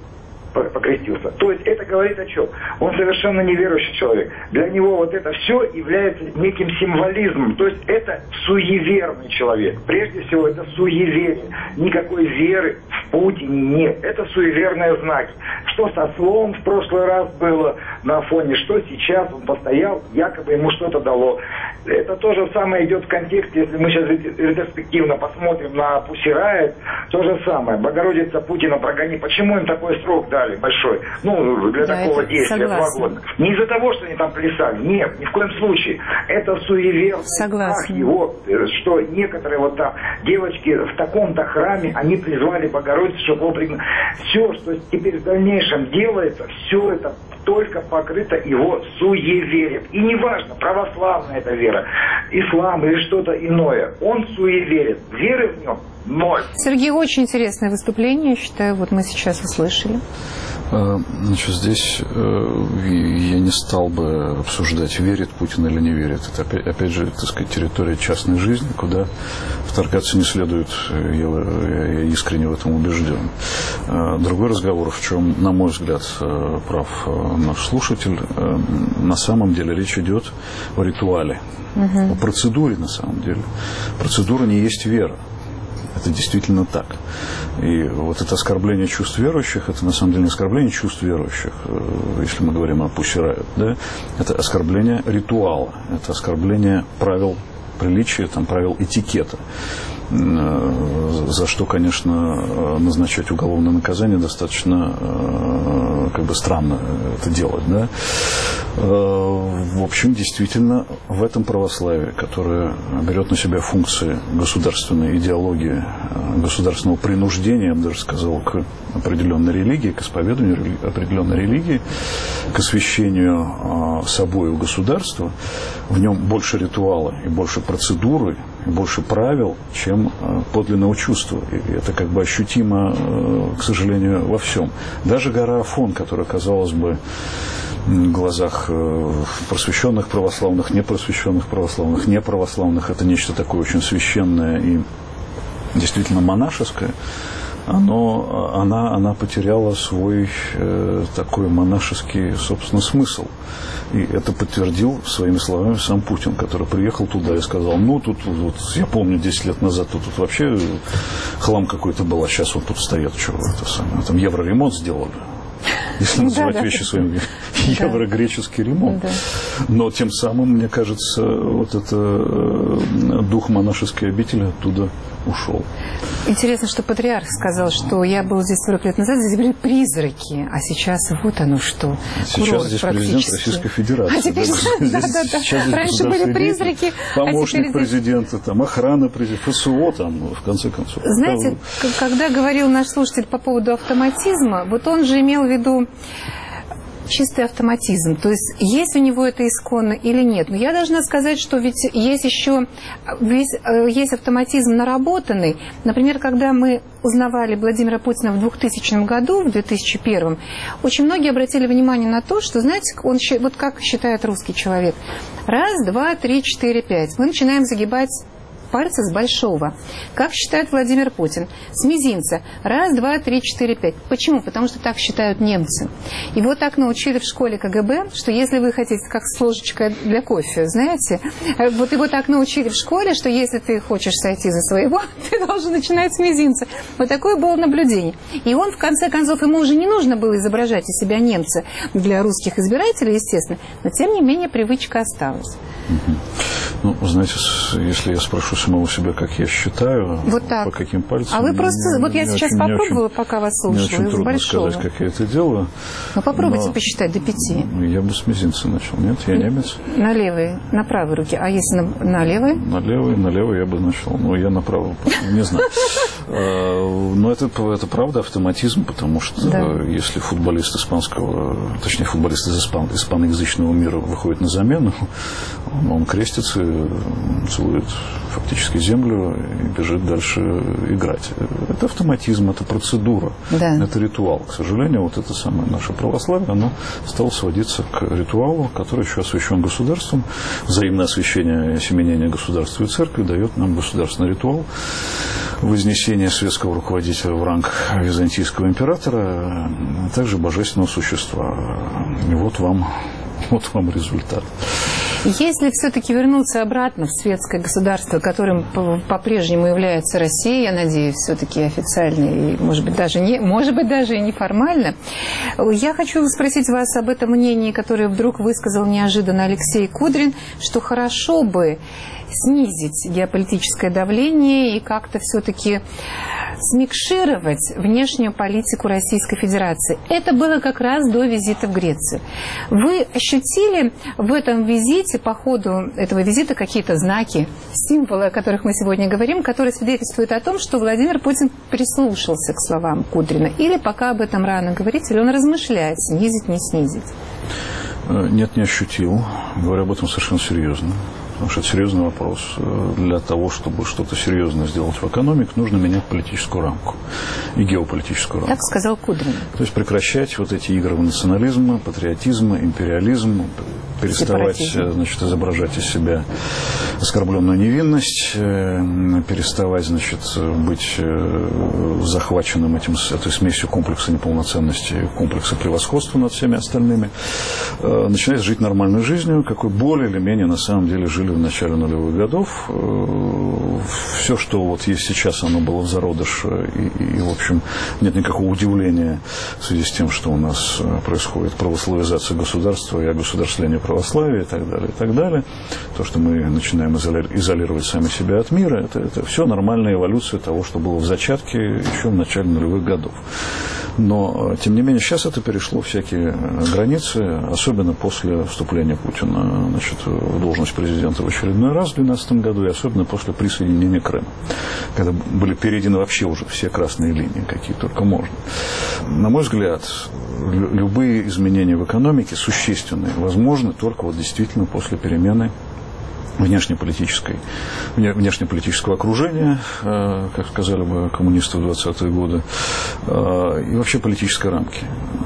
[SPEAKER 15] покрестился. То есть это говорит о чем? Он совершенно неверующий человек. Для него вот это все является неким символизмом. То есть это суеверный человек. Прежде всего это суеверие. Никакой веры в Путине нет. Это суеверные знаки. Что со Ослом в прошлый раз было на Афоне, что сейчас он постоял, якобы ему что-то дало. Это то же самое идет в контексте, если мы сейчас ретроспективно посмотрим на Pussy Riot, то же самое. Богородица Путина прогони. Почему им такой срок дали большой? Ну, для да, такого действия, два года. Не из-за того, что они там плясали. Нет, ни в коем случае. Это суеверный страх его, что некоторые вот там девочки в таком-то храме, они призвали Богородицу, чтобы он пригнал. Все, что теперь в дальнейшем делается, все это только покрыто его суеверием. И неважно, православная это вера, ислам или что-то иное. Он суеверит. Веры в нем ноль.
[SPEAKER 2] Сергей, очень интересное выступление, я считаю, вот мы сейчас услышали.
[SPEAKER 3] Значит, здесь я не стал бы обсуждать, верит Путин или не верит. Это, опять, опять же, так сказать, территория частной жизни, куда вторгаться не следует. Я, я искренне в этом убежден. Другой разговор, в чем, на мой взгляд, прав наш слушатель, на самом деле речь идет о ритуале, угу. о процедуре на самом деле. Процедура не есть вера. Это действительно так. И вот это оскорбление чувств верующих, это на самом деле не оскорбление чувств верующих, если мы говорим о Pussy Riot, да? Это оскорбление ритуала, это оскорбление правил приличия, там, правил этикета, за что, конечно, назначать уголовное наказание достаточно как бы странно это делать, да? В общем, действительно, в этом православии, которое берет на себя функции государственной идеологии, государственного принуждения, я бы даже сказал, к определенной религии, к исповеданию определенной религии, к освящению собою государства, в нем больше ритуала и больше процедуры, и больше правил, чем подлинного чувства. И это как бы ощутимо, к сожалению, во всем. Даже гора Афон, которая, казалось бы, в глазах просвещенных православных, непросвещенных православных, неправославных, это нечто такое очень священное и действительно монашеское, оно, она, она потеряла свой э, такой монашеский, собственно, смысл. И это подтвердил своими словами сам Путин, который приехал туда и сказал, ну, тут, вот, я помню, десять лет назад тут, тут вообще хлам какой-то был, а сейчас вот тут стоят, что это самое, там евроремонт сделали. Если называть да, вещи да, своим да. евро-греческий ремонт. Да. Но тем самым, мне кажется, вот это дух монашеской обители оттуда ушел.
[SPEAKER 2] Интересно, что патриарх сказал, что я был здесь сорок лет назад, здесь были призраки, а сейчас вот оно что.
[SPEAKER 3] Сейчас здесь президент Российской Федерации. А теперь,
[SPEAKER 2] да, да, да. Раньше были призраки.
[SPEAKER 3] Помощник
[SPEAKER 2] а
[SPEAKER 3] президента, там, охрана президента, ФСО, там, в конце концов.
[SPEAKER 2] Знаете, там... когда говорил наш слушатель по поводу автоматизма, вот он же имел в виду чистый автоматизм. То есть, есть у него это исконно или нет. Но я должна сказать, что ведь есть еще есть автоматизм наработанный. Например, когда мы узнавали Владимира Путина в двухтысячном году, в две тысячи первом, очень многие обратили внимание на то, что, знаете, он, вот как считает русский человек. Раз, два, три, четыре, пять. Мы начинаем загибать пальцы с большого. Как считает Владимир Путин? С мизинца. Раз, два, три, четыре, пять. Почему? Потому что так считают немцы. Его так научили в школе КГБ, что если вы хотите, как с ложечкой для кофе, знаете, вот его так научили в школе, что если ты хочешь сойти за своего, ты должен начинать с мизинца. Вот такое было наблюдение. И он, в конце концов, ему уже не нужно было изображать из себя немца для русских избирателей, естественно, но, тем не менее, привычка осталась.
[SPEAKER 3] Ну, знаете, если я спрошу самого себя, как я считаю,
[SPEAKER 2] вот так.
[SPEAKER 3] по каким пальцам...
[SPEAKER 2] А вы просто...
[SPEAKER 3] Мне,
[SPEAKER 2] вот я сейчас
[SPEAKER 3] очень,
[SPEAKER 2] попробовала,
[SPEAKER 3] очень,
[SPEAKER 2] пока вас слушала,
[SPEAKER 3] мне очень трудно
[SPEAKER 2] большого.
[SPEAKER 3] сказать, как я это делаю.
[SPEAKER 2] Ну, попробуйте
[SPEAKER 3] но...
[SPEAKER 2] посчитать до пяти.
[SPEAKER 3] Я бы с мизинца начал. Нет, я немец.
[SPEAKER 2] На левой, на правой руке. А если на, на левой?
[SPEAKER 3] На левой, на левой я бы начал. Но я на правой, не знаю. Но это, это правда автоматизм, потому что да. если футболист испанского, точнее, футболист из испан, испаноязычного мира выходит на замену, он, он крестится, целует фактически землю и бежит дальше играть. Это автоматизм, это процедура, да. это ритуал. К сожалению, вот это самое наше православие, оно стало сводиться к ритуалу, который еще освящен государством. Взаимное освящение и осеменение государства и церкви дает нам государственный ритуал, вознесение светского руководителя в ранг византийского императора, а также божественного существа. И вот вам, вот вам результат.
[SPEAKER 2] Если все-таки вернуться обратно в светское государство, которым по-прежнему является Россия, я надеюсь, все-таки официально и, может быть, даже не, может быть, даже и неформально, я хочу спросить вас об этом мнении, которое вдруг высказал неожиданно Алексей Кудрин, что хорошо бы снизить геополитическое давление и как-то все-таки смикшировать внешнюю политику Российской Федерации. Это было как раз до визита в Грецию. Вы ощутили в этом визите, по ходу этого визита, какие-то знаки, символы, о которых мы сегодня говорим, которые свидетельствуют о том, что Владимир Путин прислушался к словам Кудрина? Или пока об этом рано говорить, или он размышляет, снизить, не снизить?
[SPEAKER 3] Нет, не ощутил. Говорю об этом совершенно серьезно. Потому что это серьезный вопрос. Для того, чтобы что-то серьезное сделать в экономике, нужно менять политическую рамку и геополитическую рамку.
[SPEAKER 2] Так сказал Кудрин.
[SPEAKER 3] То есть прекращать вот эти игры в национализм, патриотизм, империализм, переставать, значит, изображать из себя оскорбленную невинность, переставать, значит, быть захваченным этим, этой смесью комплекса неполноценности, комплекса превосходства над всеми остальными, начинать жить нормальной жизнью, какой более или менее на самом деле жили в начале нулевых годов. Все, что вот есть сейчас, оно было в зародыше, и, и, в общем, нет никакого удивления в связи с тем, что у нас происходит православизация государства и огосударствление православия и так далее, и так далее. То, что мы начинаем изолировать сами себя от мира, это, это все нормальная эволюция того, что было в зачатке еще в начале нулевых годов. Но, тем не менее, сейчас это перешло всякие границы, особенно после вступления Путина, значит, в должность президента в очередной раз в две тысячи двенадцатом году, и особенно после присоединения Крыма, когда были перейдены вообще уже все красные линии, какие только можно. На мой взгляд, любые изменения в экономике существенные возможны только вот действительно после перемены внешнеполитической, внешнеполитического окружения, как сказали бы коммунисты в двадцатые годы, и вообще политической рамки.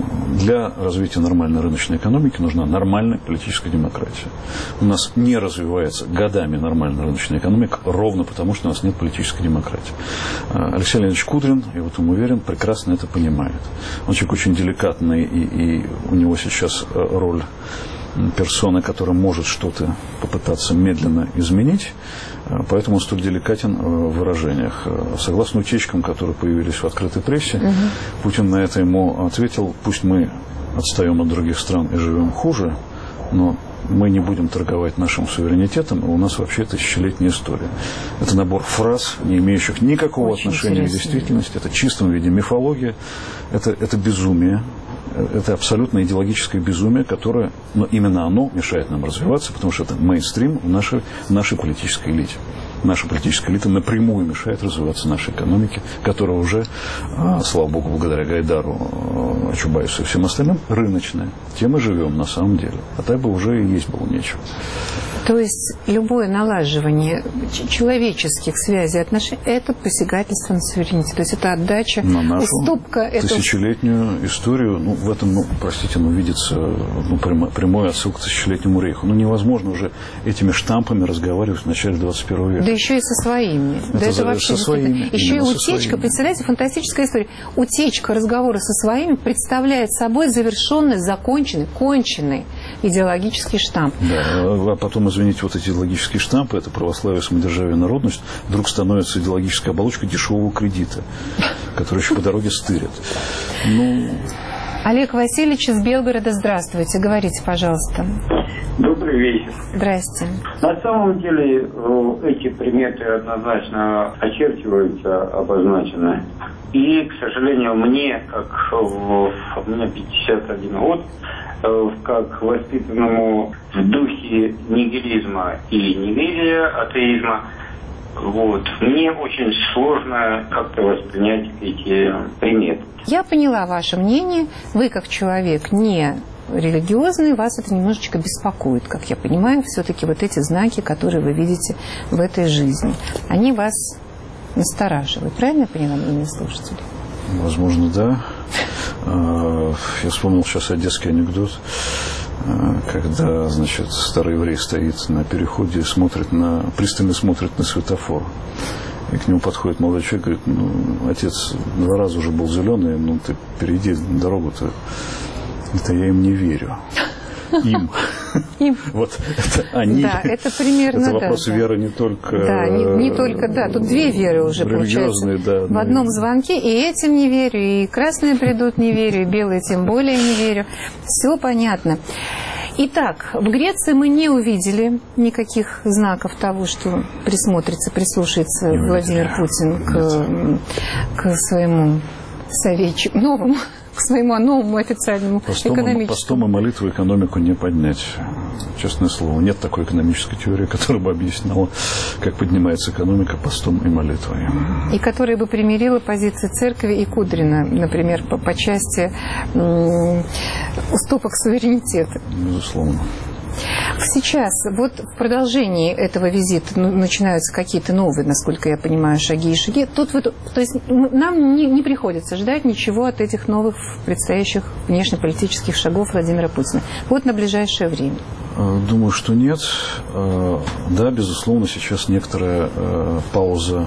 [SPEAKER 3] Для развития нормальной рыночной экономики нужна нормальная политическая демократия. У нас не развивается годами нормальная рыночная экономика ровно потому, что у нас нет политической демократии. Алексей Леонидович Кудрин, я в этом уверен, прекрасно это понимает. Он человек очень деликатный, и, и у него сейчас роль персоны, которая может что-то попытаться медленно изменить, поэтому он столь деликатен в выражениях. Согласно утечкам, которые появились в открытой прессе, угу. Путин на это ему ответил: пусть мы отстаем от других стран и живем хуже, но мы не будем торговать нашим суверенитетом, и у нас вообще тысячелетняя история. Это набор фраз, не имеющих никакого Очень отношения интересно. К действительности, это в чистом виде мифология, это, это безумие. Это абсолютно идеологическое безумие, которое, но именно оно мешает нам развиваться, потому что это мейнстрим в нашей, в нашей политической элите. Наша политическая элита напрямую мешает развиваться нашей экономике, которая уже, слава богу, благодаря Гайдару, Чубайсу и всем остальным, рыночная. Тем мы живем на самом деле. А так бы уже и есть было нечего.
[SPEAKER 2] То есть любое налаживание человеческих связей, отношений – это посягательство на суверенитет. То есть это отдача,
[SPEAKER 3] на нашу
[SPEAKER 2] уступка.
[SPEAKER 3] Тысячелетнюю это... историю. Ну, в этом, ну, простите, ну, видится ну, прямой, прямой отсылка к тысячелетнему рейху. Ну, невозможно уже этими штампами разговаривать в начале двадцать первого века.
[SPEAKER 2] Да еще и со своими.
[SPEAKER 3] Это
[SPEAKER 2] да
[SPEAKER 3] за,
[SPEAKER 2] это вообще
[SPEAKER 3] со своими.
[SPEAKER 2] Еще и утечка, представляете, фантастическая история. Утечка разговора со своими представляет собой завершенный, законченный, конченый идеологический штамп.
[SPEAKER 3] Да, а потом, извините, вот эти идеологические штампы, это православие, самодержавие, народность, вдруг становится идеологической оболочкой дешевого кредита, который еще по дороге стырят. Ну...
[SPEAKER 2] Олег Васильевич из Белгорода, здравствуйте. Говорите, пожалуйста.
[SPEAKER 16] Добрый вечер.
[SPEAKER 2] Здрасте.
[SPEAKER 16] На самом деле эти приметы однозначно очерчиваются, обозначены. И, к сожалению, мне, как в, у меня пятьдесят один год, как воспитанному в духе нигилизма и неверия, атеизма, вот, мне очень сложно как-то воспринять эти приметы.
[SPEAKER 2] Я поняла ваше мнение. Вы, как человек не религиозный, вас это немножечко беспокоит, как я понимаю, все-таки вот эти знаки, которые вы видите в этой жизни, они вас настораживают. Правильно я поняла, мнение слушателей?
[SPEAKER 3] Возможно, да. Я вспомнил сейчас одесский анекдот, когда, значит, старый еврей стоит на переходе и смотрит на, пристально смотрит на светофор. И к нему подходит молодой человек, говорит, ну, отец два раза уже был зеленый, ну, ты перейди дорогу-то. Это я им не верю. Им.
[SPEAKER 2] Им.
[SPEAKER 3] Вот это они.
[SPEAKER 2] Да, это примерно,
[SPEAKER 3] это вопрос
[SPEAKER 2] да,
[SPEAKER 3] веры не только...
[SPEAKER 2] Да, не, не только, да, тут две веры уже получается.
[SPEAKER 3] Да,
[SPEAKER 2] в одном звонке, и этим не верю, и красные придут не верю, и белые тем более не верю. Все понятно. Итак, в Греции мы не увидели никаких знаков того, что присмотрится, прислушается не Владимир Путин к, к своему советчику, новому, к своему новому официальному
[SPEAKER 3] постом,
[SPEAKER 2] экономическому.
[SPEAKER 3] Постом и молитву экономику не поднять. Честное слово, нет такой экономической теории, которая бы объясняла, как поднимается экономика постом и молитвой.
[SPEAKER 2] И которая бы примирила позиции церкви и Кудрина, например, по, по части м- уступок суверенитета.
[SPEAKER 3] Безусловно.
[SPEAKER 2] Сейчас, вот в продолжении этого визита ну, начинаются какие-то новые, насколько я понимаю, шаги и шаги. Тут, вот, то есть нам не, не приходится ждать ничего от этих новых предстоящих внешнеполитических шагов Владимира Путина. Вот на ближайшее время.
[SPEAKER 3] Думаю, что нет. Да, безусловно, сейчас некоторая пауза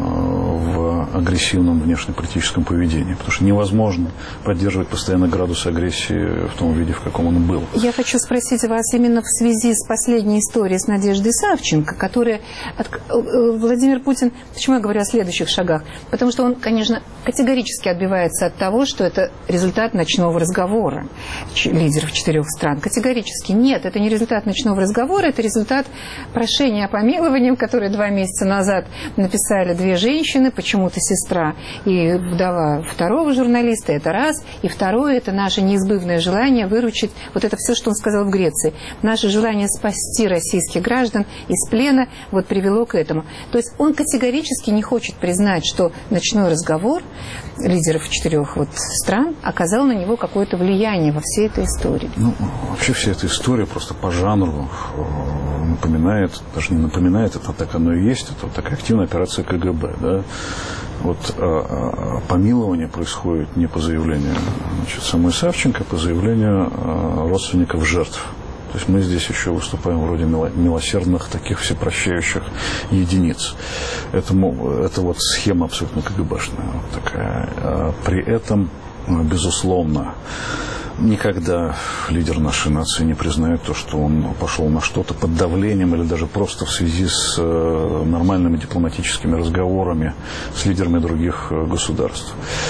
[SPEAKER 3] в агрессивном внешнеполитическом поведении, потому что невозможно поддерживать постоянно градус агрессии в том виде, в каком он был.
[SPEAKER 2] Я хочу спросить вас именно в связи с последней историей с Надеждой Савченко, которая... Владимир Путин... Почему я говорю о следующих шагах? Потому что он, конечно, категорически отбивается от того, что это результат ночного разговора лидеров четырех стран. Категорически нет, это не результат ночного разговора, это результат прошения о помиловании, которое два месяца назад написали две женщины, почему-то сестра и вдова второго журналиста, это раз. И второе, это наше неизбывное желание выручить, вот это все, что он сказал в Греции, наше желание спасти российских граждан из плена, вот привело к этому. То есть он категорически не хочет признать, что ночной разговор лидеров четырех вот стран оказал на него какое-то влияние во всей этой истории.
[SPEAKER 3] Ну, вообще вся эта история просто по жанру напоминает, даже не напоминает, это так оно и есть, это вот такая активная операция КГБ, да. Вот а, а, помилование происходит не по заявлению, значит, самой Савченко, а по заявлению а, родственников жертв. То есть мы здесь еще выступаем вроде милосердных, таких всепрощающих единиц. Это, это вот схема абсолютно КГБшная вот такая. При этом, безусловно, никогда лидер нашей нации не признает то, что он пошел на что-то под давлением или даже просто в связи с нормальными дипломатическими разговорами с лидерами других государств.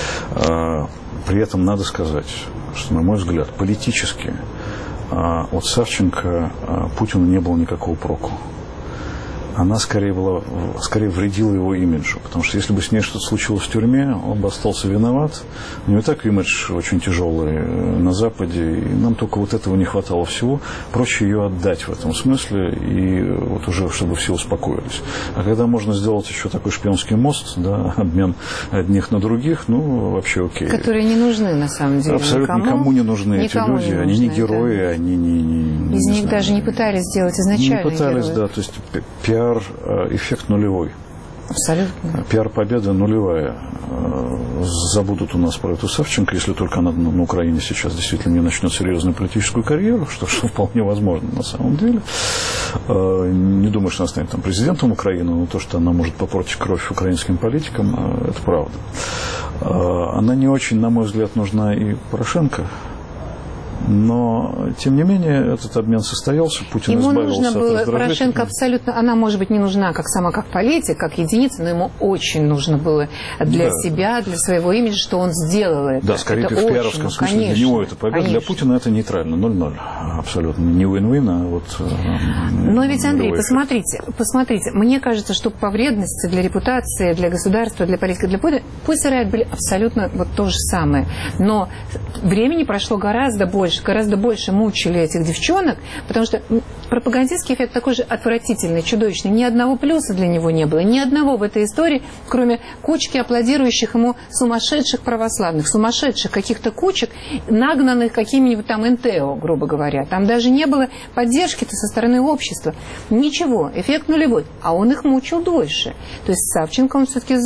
[SPEAKER 3] При этом надо сказать, что, на мой взгляд, политически от Савченко Путину не было никакого проку. Она скорее, была, скорее вредила его имиджу. Потому что если бы с ней что-то случилось в тюрьме, он бы остался виноват. У него и так имидж очень тяжелый на Западе. И нам только вот этого не хватало всего. Проще ее отдать в этом смысле. И вот уже, чтобы все успокоились. А когда можно сделать еще такой шпионский мост, да, обмен одних на других, ну, вообще окей.
[SPEAKER 2] Которые не нужны, на самом деле.
[SPEAKER 3] Абсолютно никому, никому не нужны
[SPEAKER 2] никому
[SPEAKER 3] эти люди.
[SPEAKER 2] Не
[SPEAKER 3] они
[SPEAKER 2] нужны,
[SPEAKER 3] не герои,
[SPEAKER 2] да.
[SPEAKER 3] они не... не
[SPEAKER 2] Из
[SPEAKER 3] не
[SPEAKER 2] них
[SPEAKER 3] знаю,
[SPEAKER 2] даже не пытались сделать изначально.
[SPEAKER 3] Не пытались,
[SPEAKER 2] героев.
[SPEAKER 3] да. То есть пиар эффект нулевой.
[SPEAKER 2] Абсолютно.
[SPEAKER 3] Пиар-победа нулевая. Забудут у нас про эту Савченко, если только она на Украине сейчас действительно не начнет серьезную политическую карьеру, что, что вполне возможно на самом деле. Не думаю, что она станет там президентом Украины, но то, что она может попортить кровь украинским политикам, это правда. Она не очень, на мой взгляд, нужна и Порошенко. Но, тем не менее, этот обмен состоялся, Путин
[SPEAKER 2] ему
[SPEAKER 3] избавился
[SPEAKER 2] нужно
[SPEAKER 3] от
[SPEAKER 2] было,
[SPEAKER 3] раздражителя.
[SPEAKER 2] Порошенко абсолютно, она, может быть, не нужна как сама, как политик, как единица, но ему очень нужно было для да. себя, для своего имиджа, что он сделал это.
[SPEAKER 3] Да, скорее
[SPEAKER 2] это
[SPEAKER 3] в
[SPEAKER 2] очень,
[SPEAKER 3] пиаровском
[SPEAKER 2] ну,
[SPEAKER 3] смысле
[SPEAKER 2] конечно,
[SPEAKER 3] для него это победа,
[SPEAKER 2] конечно.
[SPEAKER 3] для Путина это нейтрально, ноль-ноль, абсолютно не win-win, а вот...
[SPEAKER 2] Но ведь, Андрей, посмотрите, посмотрите, мне кажется, что по вредности для репутации, для государства, для политики, для Путина, пусть и Райт были абсолютно вот то же самое, но времени прошло гораздо больше, гораздо больше мучили этих девчонок, потому что пропагандистский эффект такой же отвратительный, чудовищный. Ни одного плюса для него не было, ни одного в этой истории, кроме кучки аплодирующих ему сумасшедших православных, сумасшедших каких-то кучек, нагнанных какими-нибудь там эн тэ о, грубо говоря. Там даже не было поддержки-то со стороны общества. Ничего, эффект нулевой. А он их мучил дольше. То есть Савченко, он все-таки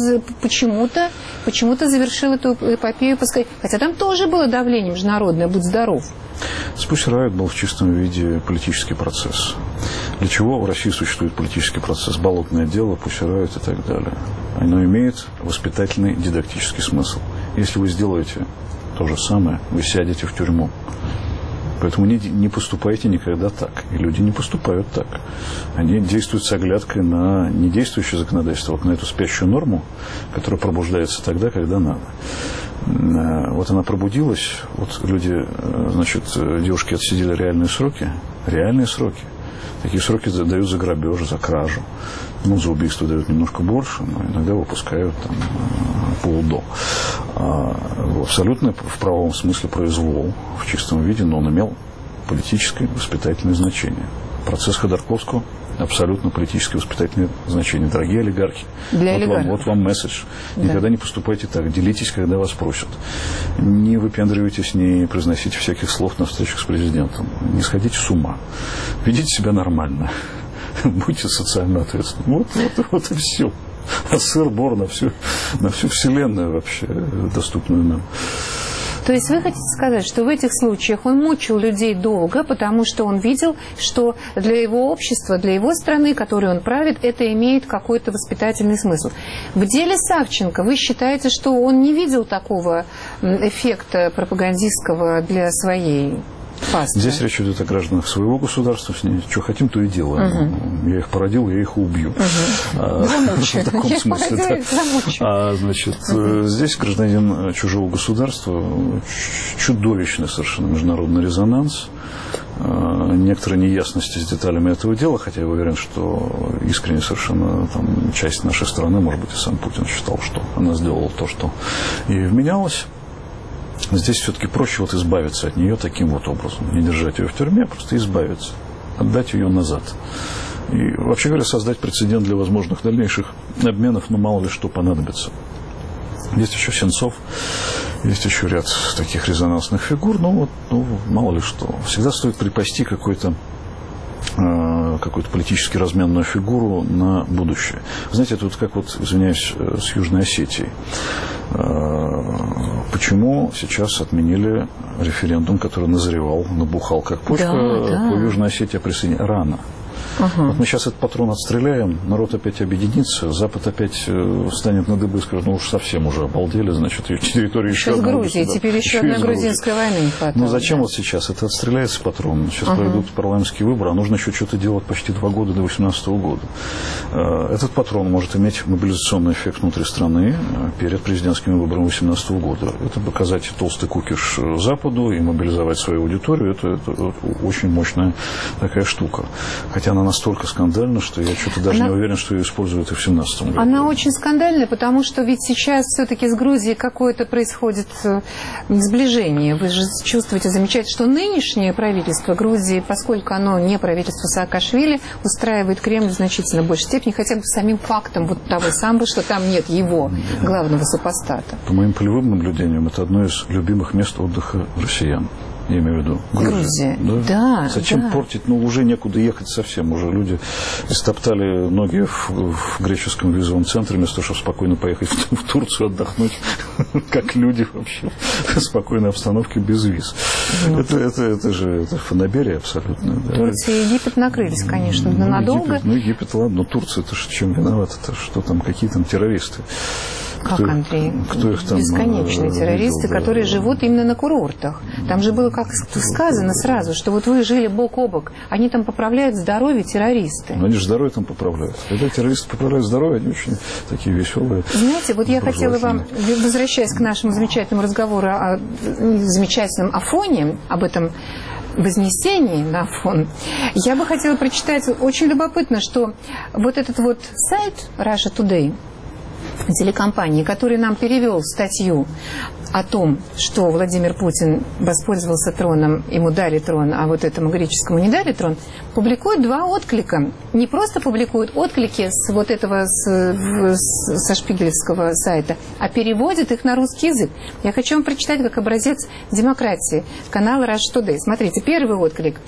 [SPEAKER 2] почему-то, почему-то завершил эту эпопею, хотя там тоже было давление международное, будь здоров.
[SPEAKER 3] Пусть Райот был в чистом виде политический процесс. Для чего в России существует политический процесс? Болотное дело, пусть Райот и так далее. Оно имеет воспитательный дидактический смысл. Если вы сделаете то же самое, вы сядете в тюрьму. Поэтому не, не поступайте никогда так. И люди не поступают так. Они действуют с оглядкой на не действующее законодательство, а на эту спящую норму, которая пробуждается тогда, когда надо. Вот она пробудилась, вот люди, значит, девушки отсидели реальные сроки, реальные сроки. Такие сроки дают за грабеж, за кражу. Ну, за убийство дают немножко больше, но иногда выпускают там полудо. А, абсолютно в правовом смысле произвол в чистом виде, но он имел политическое воспитательное значение. Процесс Ходорковского абсолютно политическое воспитательное значение. Дорогие олигархи,
[SPEAKER 2] Для
[SPEAKER 3] вот,
[SPEAKER 2] олигархов.
[SPEAKER 3] Вам, вот вам месседж. Никогда да. не поступайте так. Делитесь, когда вас просят. Не выпендривайтесь, не произносите всяких слов на встречах с президентом. Не сходите с ума. Ведите себя нормально. Будьте социально ответственны. Вот, вот, вот и все. А сыр-бор на всю, на всю вселенную вообще, доступную нам.
[SPEAKER 2] То есть вы хотите сказать, что в этих случаях он мучил людей долго, потому что он видел, что для его общества, для его страны, которой он правит, это имеет какой-то воспитательный смысл. В деле Савченко вы считаете, что он не видел такого эффекта пропагандистского для своей пасты?
[SPEAKER 3] Здесь речь идет о гражданах своего государства. С ней что хотим, то и делаем. Угу. Я их породил, я их убью. Угу. А, в таком смысле. Да. А, значит, угу. Здесь гражданин чужого государства, чудовищный совершенно международный резонанс. Некоторые неясности с деталями этого дела, хотя я уверен, что искренне совершенно там, часть нашей страны, может быть, и сам Путин считал, что она сделала то, что ей вменялось. Здесь все-таки проще вот избавиться от нее таким вот образом. Не держать ее в тюрьме, а просто избавиться. Отдать ее назад. И, вообще говоря, создать прецедент для возможных дальнейших обменов, ну, мало ли что понадобится. Есть еще Сенцов, есть еще ряд таких резонансных фигур, но вот, ну, мало ли что. Всегда стоит припасти какой-то какую-то политически разменную фигуру на будущее. Знаете, это вот как вот, извиняюсь, с Южной Осетией. Почему сейчас отменили референдум, который назревал, набухал как почка, да, да. по Южной Осетии присоединения? Рано. Ага. Вот мы сейчас этот патрон отстреляем, народ опять объединится, Запад опять встанет на дыбы и скажет, ну уж совсем уже обалдели, значит, ее территория еще одна.
[SPEAKER 2] Грузия, теперь еще, еще одна грузинская война. Потом,
[SPEAKER 3] ну зачем
[SPEAKER 2] да.
[SPEAKER 3] вот сейчас? Это отстреляется патрон, сейчас
[SPEAKER 2] ага.
[SPEAKER 3] пройдут парламентские выборы, а нужно еще что-то делать почти два года до восемнадцатого года. Этот патрон может иметь мобилизационный эффект внутри страны перед президентскими выборами восемнадцатого года. Это показать толстый кукиш Западу и мобилизовать свою аудиторию, это, это очень мощная такая штука. Хотя она настолько скандальна, что я что-то даже она... не уверен, что ее используют и в семнадцатом году.
[SPEAKER 2] Она очень скандальная, потому что ведь сейчас все-таки с Грузией какое-то происходит сближение. Вы же чувствуете, замечаете, что нынешнее правительство Грузии, поскольку оно не правительство Саакашвили, устраивает Кремль в значительно большей степени, хотя бы самим фактом вот того самого, что там нет его главного супостата.
[SPEAKER 3] По моим полевым наблюдениям, это одно из любимых мест отдыха россиян. Я имею в виду Грузия.
[SPEAKER 2] Грузия. Да? Да,
[SPEAKER 3] Зачем
[SPEAKER 2] да.
[SPEAKER 3] портить? Ну, уже некуда ехать совсем. Уже люди истоптали ноги в, в греческом визовом центре, вместо того, чтобы спокойно поехать в, в Турцию отдохнуть, как люди вообще, в спокойной обстановке без виз. Ну, это, это, это же это фанаберия абсолютно. Да.
[SPEAKER 2] Турция и Египет накрылись, конечно, ну, надолго.
[SPEAKER 3] Египет, ну, Египет, ладно, но Турция-то чем виновата-то? Что там, какие там террористы?
[SPEAKER 2] Как,
[SPEAKER 3] кто,
[SPEAKER 2] Андрей?
[SPEAKER 3] Кто их там
[SPEAKER 2] бесконечные террористы, видел, да, которые да. живут именно на курортах. Там же было как сказано сразу, что вот вы жили бок о бок, они там поправляют здоровье террористы.
[SPEAKER 3] Но они же здоровье там поправляют. Когда террористы поправляют здоровье, они очень такие веселые.
[SPEAKER 2] Знаете, вот я хотела вам, возвращаясь к нашему замечательному разговору о замечательном Афоне, об этом вознесении на Афон, я бы хотела прочитать, очень любопытно, что вот этот вот сайт Russia Today, телекомпании, который нам перевел статью о том, что Владимир Путин воспользовался троном, ему дали трон, а вот этому греческому не дали трон, публикует два отклика. Не просто публикует отклики с вот этого с, с, со шпигелевского сайта, а переводит их на русский язык. Я хочу вам прочитать как образец демократии канала Russia Today. Смотрите, первый отклик.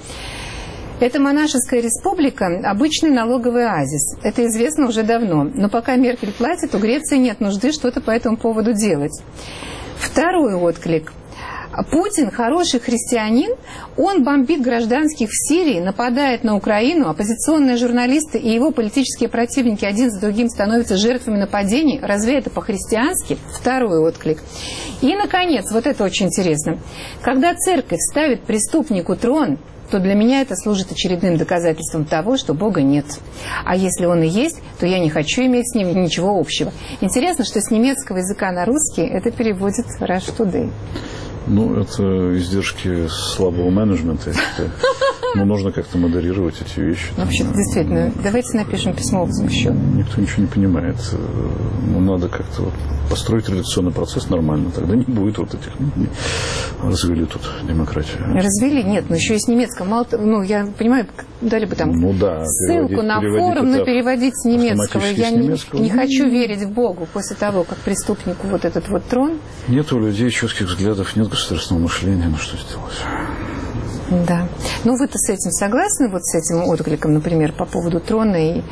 [SPEAKER 2] Это монашеская республика – обычный налоговый оазис. Это известно уже давно. Но пока Меркель платит, у Греции нет нужды что-то по этому поводу делать. Второй отклик. Путин хороший христианин, он бомбит гражданских в Сирии, нападает на Украину, оппозиционные журналисты и его политические противники один за другим становятся жертвами нападений. Разве это по-христиански? Второй отклик. И, наконец, вот это очень интересно. Когда церковь ставит преступнику трон, то для меня это служит очередным доказательством того, что Бога нет. А если Он и есть, то я не хочу иметь с Ним ничего общего. Интересно, что с немецкого языка на русский это переводит Rush Today.
[SPEAKER 3] Ну, это издержки слабого менеджмента. Но нужно как-то модерировать эти вещи.
[SPEAKER 2] Вообще, действительно, давайте напишем письмо возмущенным.
[SPEAKER 3] Никто ничего не понимает. Ну, надо как-то вот построить революционный процесс нормально. Тогда не будет вот этих... Развели тут демократию.
[SPEAKER 2] Развели? Нет, но еще и с немецком. Мало, ну, я понимаю, дали бы там
[SPEAKER 3] ну, да,
[SPEAKER 2] ссылку на форум, но переводить с немецкого. Я
[SPEAKER 3] с
[SPEAKER 2] не,
[SPEAKER 3] немецкого.
[SPEAKER 2] не хочу верить в Богу после того, как преступнику вот этот вот трон.
[SPEAKER 3] Нет у людей четких взглядов, нет государственного мышления. Ну, что сделать?
[SPEAKER 2] Да. Ну, вы-то с этим согласны, вот с этим откликом, например, по поводу трона и...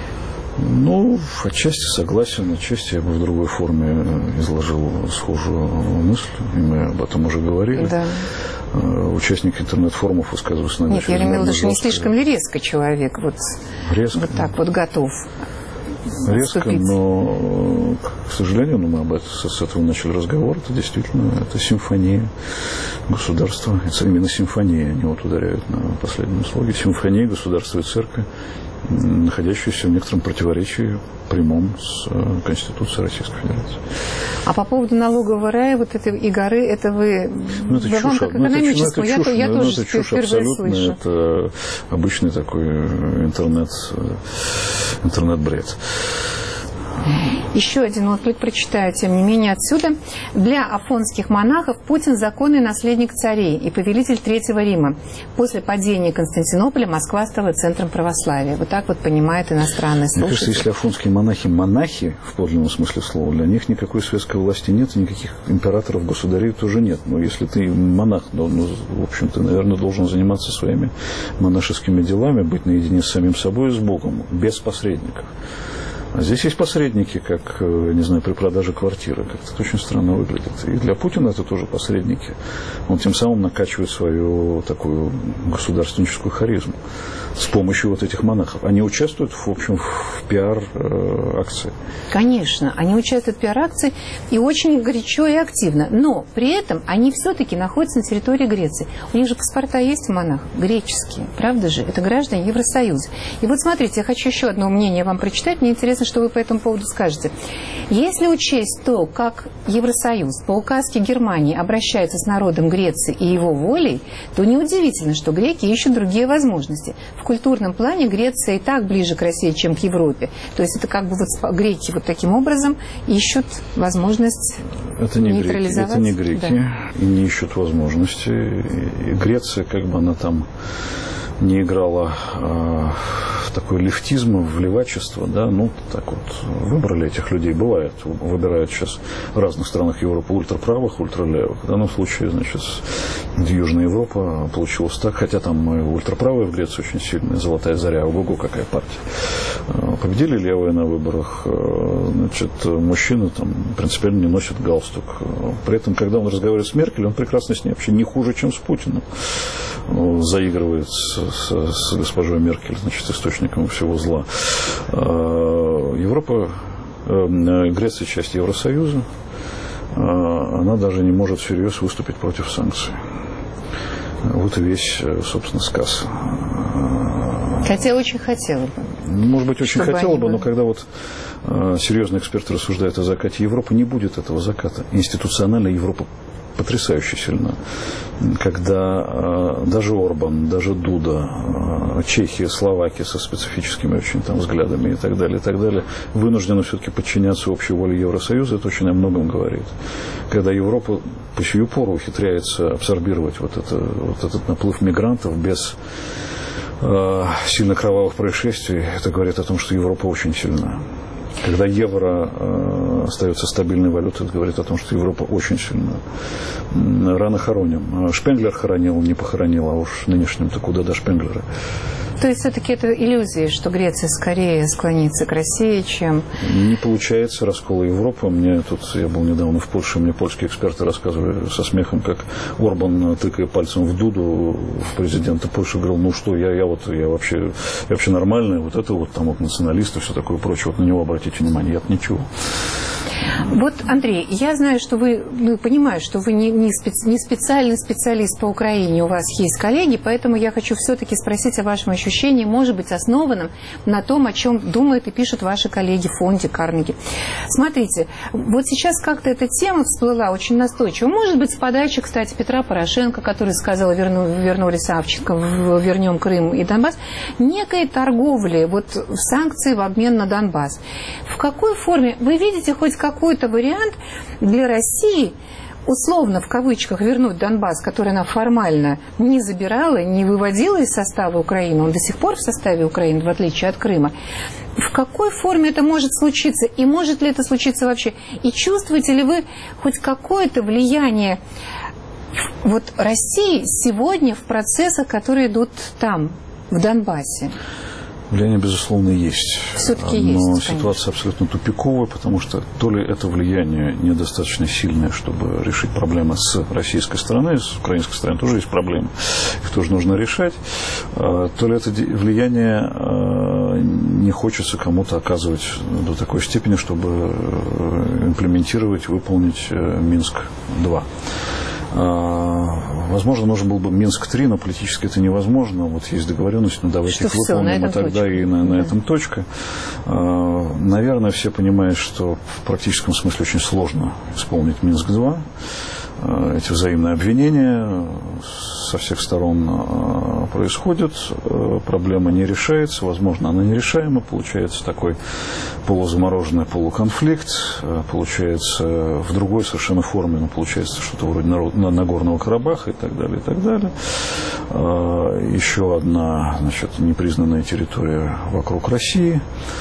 [SPEAKER 3] Ну, отчасти согласен, отчасти я бы в другой форме изложил схожую мысль, и мы об этом уже говорили.
[SPEAKER 2] Да.
[SPEAKER 3] Участники интернет-форумов высказываются на
[SPEAKER 2] Нет, я имела в виду, что не слишком ли резко человек вот,
[SPEAKER 3] резко.
[SPEAKER 2] вот так вот готов
[SPEAKER 3] резко,
[SPEAKER 2] вступить.
[SPEAKER 3] Но, к сожалению, ну, мы об этом, с этого начали разговор, это действительно это симфония государства, это именно симфония, они вот ударяют на последнем слоге, симфония государства и церкви, находящиеся в некотором противоречии прямом с Конституцией Российской Федерации.
[SPEAKER 2] А по поводу налогового рая, вот этой и горы, это вы,
[SPEAKER 3] ну, это
[SPEAKER 2] вы
[SPEAKER 3] чушь,
[SPEAKER 2] вам как
[SPEAKER 3] ну,
[SPEAKER 2] экономическому,
[SPEAKER 3] это чушь,
[SPEAKER 2] я, я
[SPEAKER 3] ну,
[SPEAKER 2] тоже
[SPEAKER 3] это чушь
[SPEAKER 2] впервые слышу.
[SPEAKER 3] Это обычный такой интернет, интернет-бред.
[SPEAKER 2] Еще один отклик прочитаю, тем не менее, отсюда. Для афонских монахов Путин – законный наследник царей и повелитель Третьего Рима. После падения Константинополя Москва стала центром православия. Вот так вот понимает иностранный слушатель.
[SPEAKER 3] Мне кажется, если афонские монахи – монахи, в подлинном смысле слова, для них никакой светской власти нет, и никаких императоров, государей тоже нет. Но если ты монах, ну, в общем, ты, наверное, должен заниматься своими монашескими делами, быть наедине с самим собой и с Богом, без посредников. А здесь есть посредники, как, не знаю, при продаже квартиры. Как-то это очень странно выглядит. И для Путина это тоже посредники. Он тем самым накачивает свою такую государственническую харизму с помощью вот этих монахов. Они участвуют, в общем, в пиар-акции.
[SPEAKER 2] Конечно, они участвуют в пиар-акции и очень горячо и активно. Но при этом они все-таки находятся на территории Греции. У них же паспорта есть у монахов, греческие. Правда же? Это граждане Евросоюза. И вот смотрите, я хочу еще одно мнение вам прочитать. Мне интересно, что вы по этому поводу скажете. Если учесть то, как Евросоюз по указке Германии обращается с народом Греции и его волей, то неудивительно, что греки ищут другие возможности. В культурном плане Греция и так ближе к России, чем к Европе. То есть это как бы вот греки вот таким образом ищут возможность
[SPEAKER 3] это не
[SPEAKER 2] нейтрализовать.
[SPEAKER 3] Греки, это не греки да. И не ищут возможности. И Греция, как бы она там не играла э, в такой лефтизм, в левачество, да, ну, так вот, выбрали этих людей, бывает, выбирают сейчас в разных странах Европы ультраправых, ультралевых. В данном случае, значит, Южная Европа получилась так, хотя там ультраправые в Греции очень сильные, Золотая Заря, ого-го, какая партия. Победили левые на выборах, значит, мужчины там принципиально не носят галстук. При этом, когда он разговаривает с Меркель, он прекрасно с ней вообще не хуже, чем с Путиным. Заигрывает с, с, с госпожой Меркель, значит, источником всего зла. Европа, Греция часть Евросоюза, она даже не может всерьез выступить против санкций. Вот и весь, собственно, сказ.
[SPEAKER 2] Хотя очень хотела бы.
[SPEAKER 3] Может быть, очень хотела бы,
[SPEAKER 2] были...
[SPEAKER 3] но когда вот э, серьезные эксперты рассуждают о закате Европы, не будет этого заката. Институционально Европа потрясающе сильна. Когда э, даже Орбан, даже Дуда, э, Чехия, Словакия со специфическими очень там взглядами и так далее, и так далее, вынуждены все-таки подчиняться общей воле Евросоюза, это очень о многом говорит. Когда Европа по сию пору ухитряется абсорбировать вот, это, вот этот наплыв мигрантов без э, сильно кровавых происшествий, это говорит о том, что Европа очень сильна. Когда евро э, остается стабильной валютой, это говорит о том, что Европа очень сильна. Рано хороним. Шпенглер хоронил, не похоронил, а уж нынешним-то куда до Шпенглера.
[SPEAKER 2] То есть все-таки это иллюзия, что Греция скорее склонится к России, чем...
[SPEAKER 3] Не получается раскола Европы. Мне тут, я был недавно в Польше, мне польские эксперты рассказывали со смехом, как Орбан, тыкая пальцем в Дуду, в президента Польши, говорил, ну что, я, я вот, я вообще, я вообще нормальный, вот это вот там вот националисты, все такое прочее, вот на него обратите внимание, я-то ничего.
[SPEAKER 2] Вот, Андрей, я знаю, что вы, ну, понимаю, что вы не, не, специ, не специальный специалист по Украине, у вас есть коллеги, поэтому я хочу все-таки спросить о вашем ощущении, может быть, основанном на том, о чем думают и пишут ваши коллеги в фонде Карнеги. Смотрите, вот сейчас как-то эта тема всплыла очень настойчиво. Может быть, с подачи, кстати, Петра Порошенко, который сказал, верну, вернули Савченко, вернем Крым и Донбасс, некой торговли, вот санкции в обмен на Донбасс. В какой форме? Вы видите хоть какой-то вариант для России условно, в кавычках, вернуть Донбасс, который она формально не забирала, не выводила из состава Украины, он до сих пор в составе Украины, в отличие от Крыма. В какой форме это может случиться? И может ли это случиться вообще? И чувствуете ли вы хоть какое-то влияние вот России сегодня в процессах, которые идут там, в Донбассе?
[SPEAKER 3] Влияние, безусловно, есть.
[SPEAKER 2] Все-таки
[SPEAKER 3] но
[SPEAKER 2] есть,
[SPEAKER 3] ситуация
[SPEAKER 2] конечно.
[SPEAKER 3] абсолютно тупиковая, потому что то ли это влияние недостаточно сильное, чтобы решить проблемы с российской стороны, с украинской стороны тоже есть проблемы, их тоже нужно решать, то ли это влияние не хочется кому-то оказывать до такой степени, чтобы имплементировать, выполнить Минск-два. Возможно, нужен был бы Минск-три, но политически это невозможно. Вот есть договоренность, ну давайте
[SPEAKER 2] что
[SPEAKER 3] их выполним, и тогда точка. и на, на да. этом точка. Наверное, все понимают, что в практическом смысле очень сложно исполнить Минск-два. Эти взаимные обвинения со всех сторон происходят, проблема не решается, возможно, она нерешаема, получается такой полузамороженный полуконфликт, получается в другой совершенно форме, но получается что-то вроде Нагорного Карабаха и так далее, и так далее. Еще одна, значит, непризнанная территория вокруг России.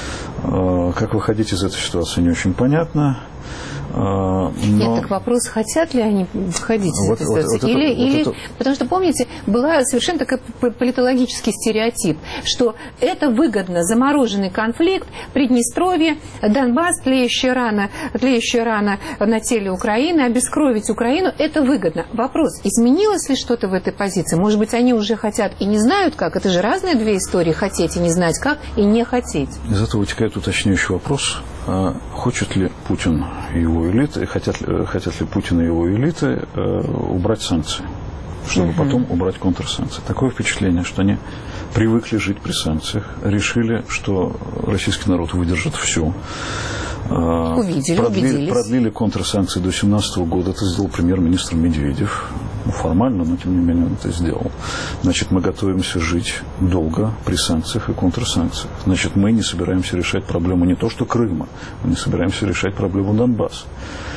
[SPEAKER 3] Как выходить из этой ситуации, не очень понятно. Но...
[SPEAKER 2] Нет, так вопрос, хотят ли они выходить из
[SPEAKER 3] вот,
[SPEAKER 2] этой ситуации?
[SPEAKER 3] Вот, вот
[SPEAKER 2] или,
[SPEAKER 3] это,
[SPEAKER 2] или...
[SPEAKER 3] Вот это...
[SPEAKER 2] Потому что, помните, был совершенно такой политологический стереотип, что это выгодно, замороженный конфликт, Приднестровье, Донбасс, тлеющая рана, тлеющая рана на теле Украины, обескровить Украину, это выгодно. Вопрос, изменилось ли что-то в этой позиции? Может быть, они уже хотят и не знают как? Это же разные две истории, хотеть и не знать как, и не хотеть.
[SPEAKER 3] Из этого вытекает уточняющий вопрос. Хочет ли Путин и его элиты, хотят, хотят ли Путин и его элиты э, убрать санкции, чтобы угу. потом убрать контрсанкции? Такое впечатление, что они привыкли жить при санкциях, решили, что российский народ выдержит все.
[SPEAKER 2] Увидели,
[SPEAKER 3] продлили, продлили контрсанкции до две тысячи семнадцатого года. Это сделал премьер-министр Медведев. Ну, формально, но тем не менее он это сделал. Значит, мы готовимся жить долго при санкциях и контрсанкциях. Значит, мы не собираемся решать проблему не то что Крыма, мы не собираемся решать проблему Донбасса.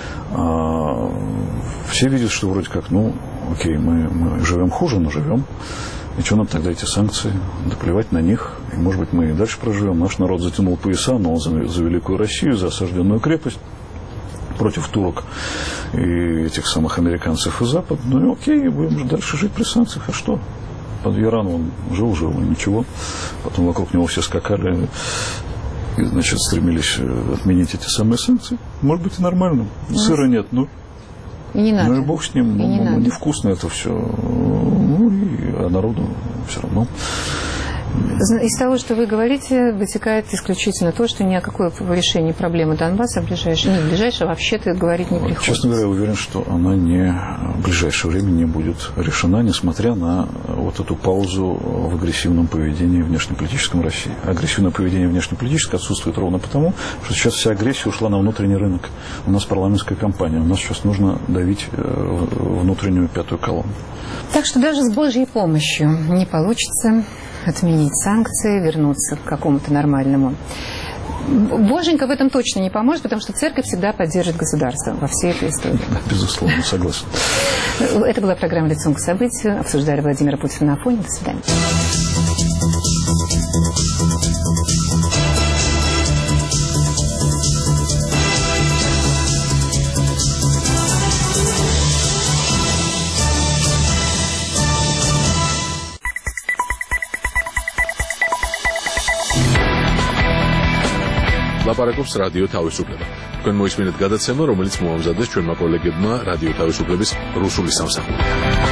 [SPEAKER 3] А, все видят, что вроде как, ну, окей, мы, мы живем хуже, но живем. И что нам тогда эти санкции? Да плевать на них. И, может быть, мы и дальше проживем. Наш народ затянул пояса, но за, за великую Россию, за осажденную крепость, против турок и этих самых американцев и Запад. Ну и окей, будем же дальше жить при санкциях. А что? Под Иран он жил-жил, и ничего. Потом вокруг него все скакали и, значит, стремились отменить эти самые санкции. Может быть, и нормально. Сыра нет, ну...
[SPEAKER 2] И не надо.
[SPEAKER 3] Ну и бог с ним, ну, не невкусно это все. Ну, и, а народу все равно.
[SPEAKER 2] Из того, что вы говорите, вытекает исключительно то, что ни о какой решении проблемы Донбасса ближайшее, не ближайшее, вообще-то говорить не приходится.
[SPEAKER 3] Честно говоря, я уверен, что она не, в ближайшее время не будет решена, несмотря на вот эту паузу в агрессивном поведении внешнеполитическом России. Агрессивное поведение внешнеполитическое отсутствует ровно потому, что сейчас вся агрессия ушла на внутренний рынок. У нас парламентская кампания, у нас сейчас нужно давить внутреннюю пятую колонну.
[SPEAKER 2] Так что даже с Божьей помощью не получится отменить санкции, вернуться к какому-то нормальному. Боженька в этом точно не поможет, потому что церковь всегда поддержит государство во всей этой истории.
[SPEAKER 3] Безусловно, согласен.
[SPEAKER 2] Это была программа «Лицом к событию». Обсуждали Владимира Путина на фоне. До свидания.
[SPEAKER 1] ლაპარაკობს რადიო თავისუფლება. თქვენ მოისმინეთ გადაცემა, რომელიც მოამზადეს ჩვენმა კოლეგებმა რადიო თავისუფლების რუსული სამსახურიდან.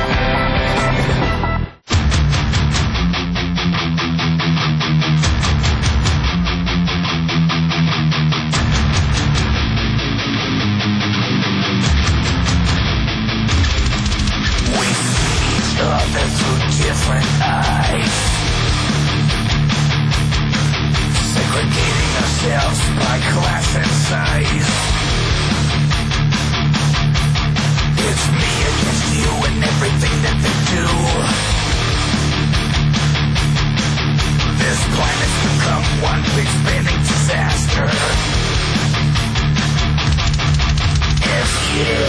[SPEAKER 17] By class and size, it's me against you and everything that they do. This planet's become one big spinning disaster. If you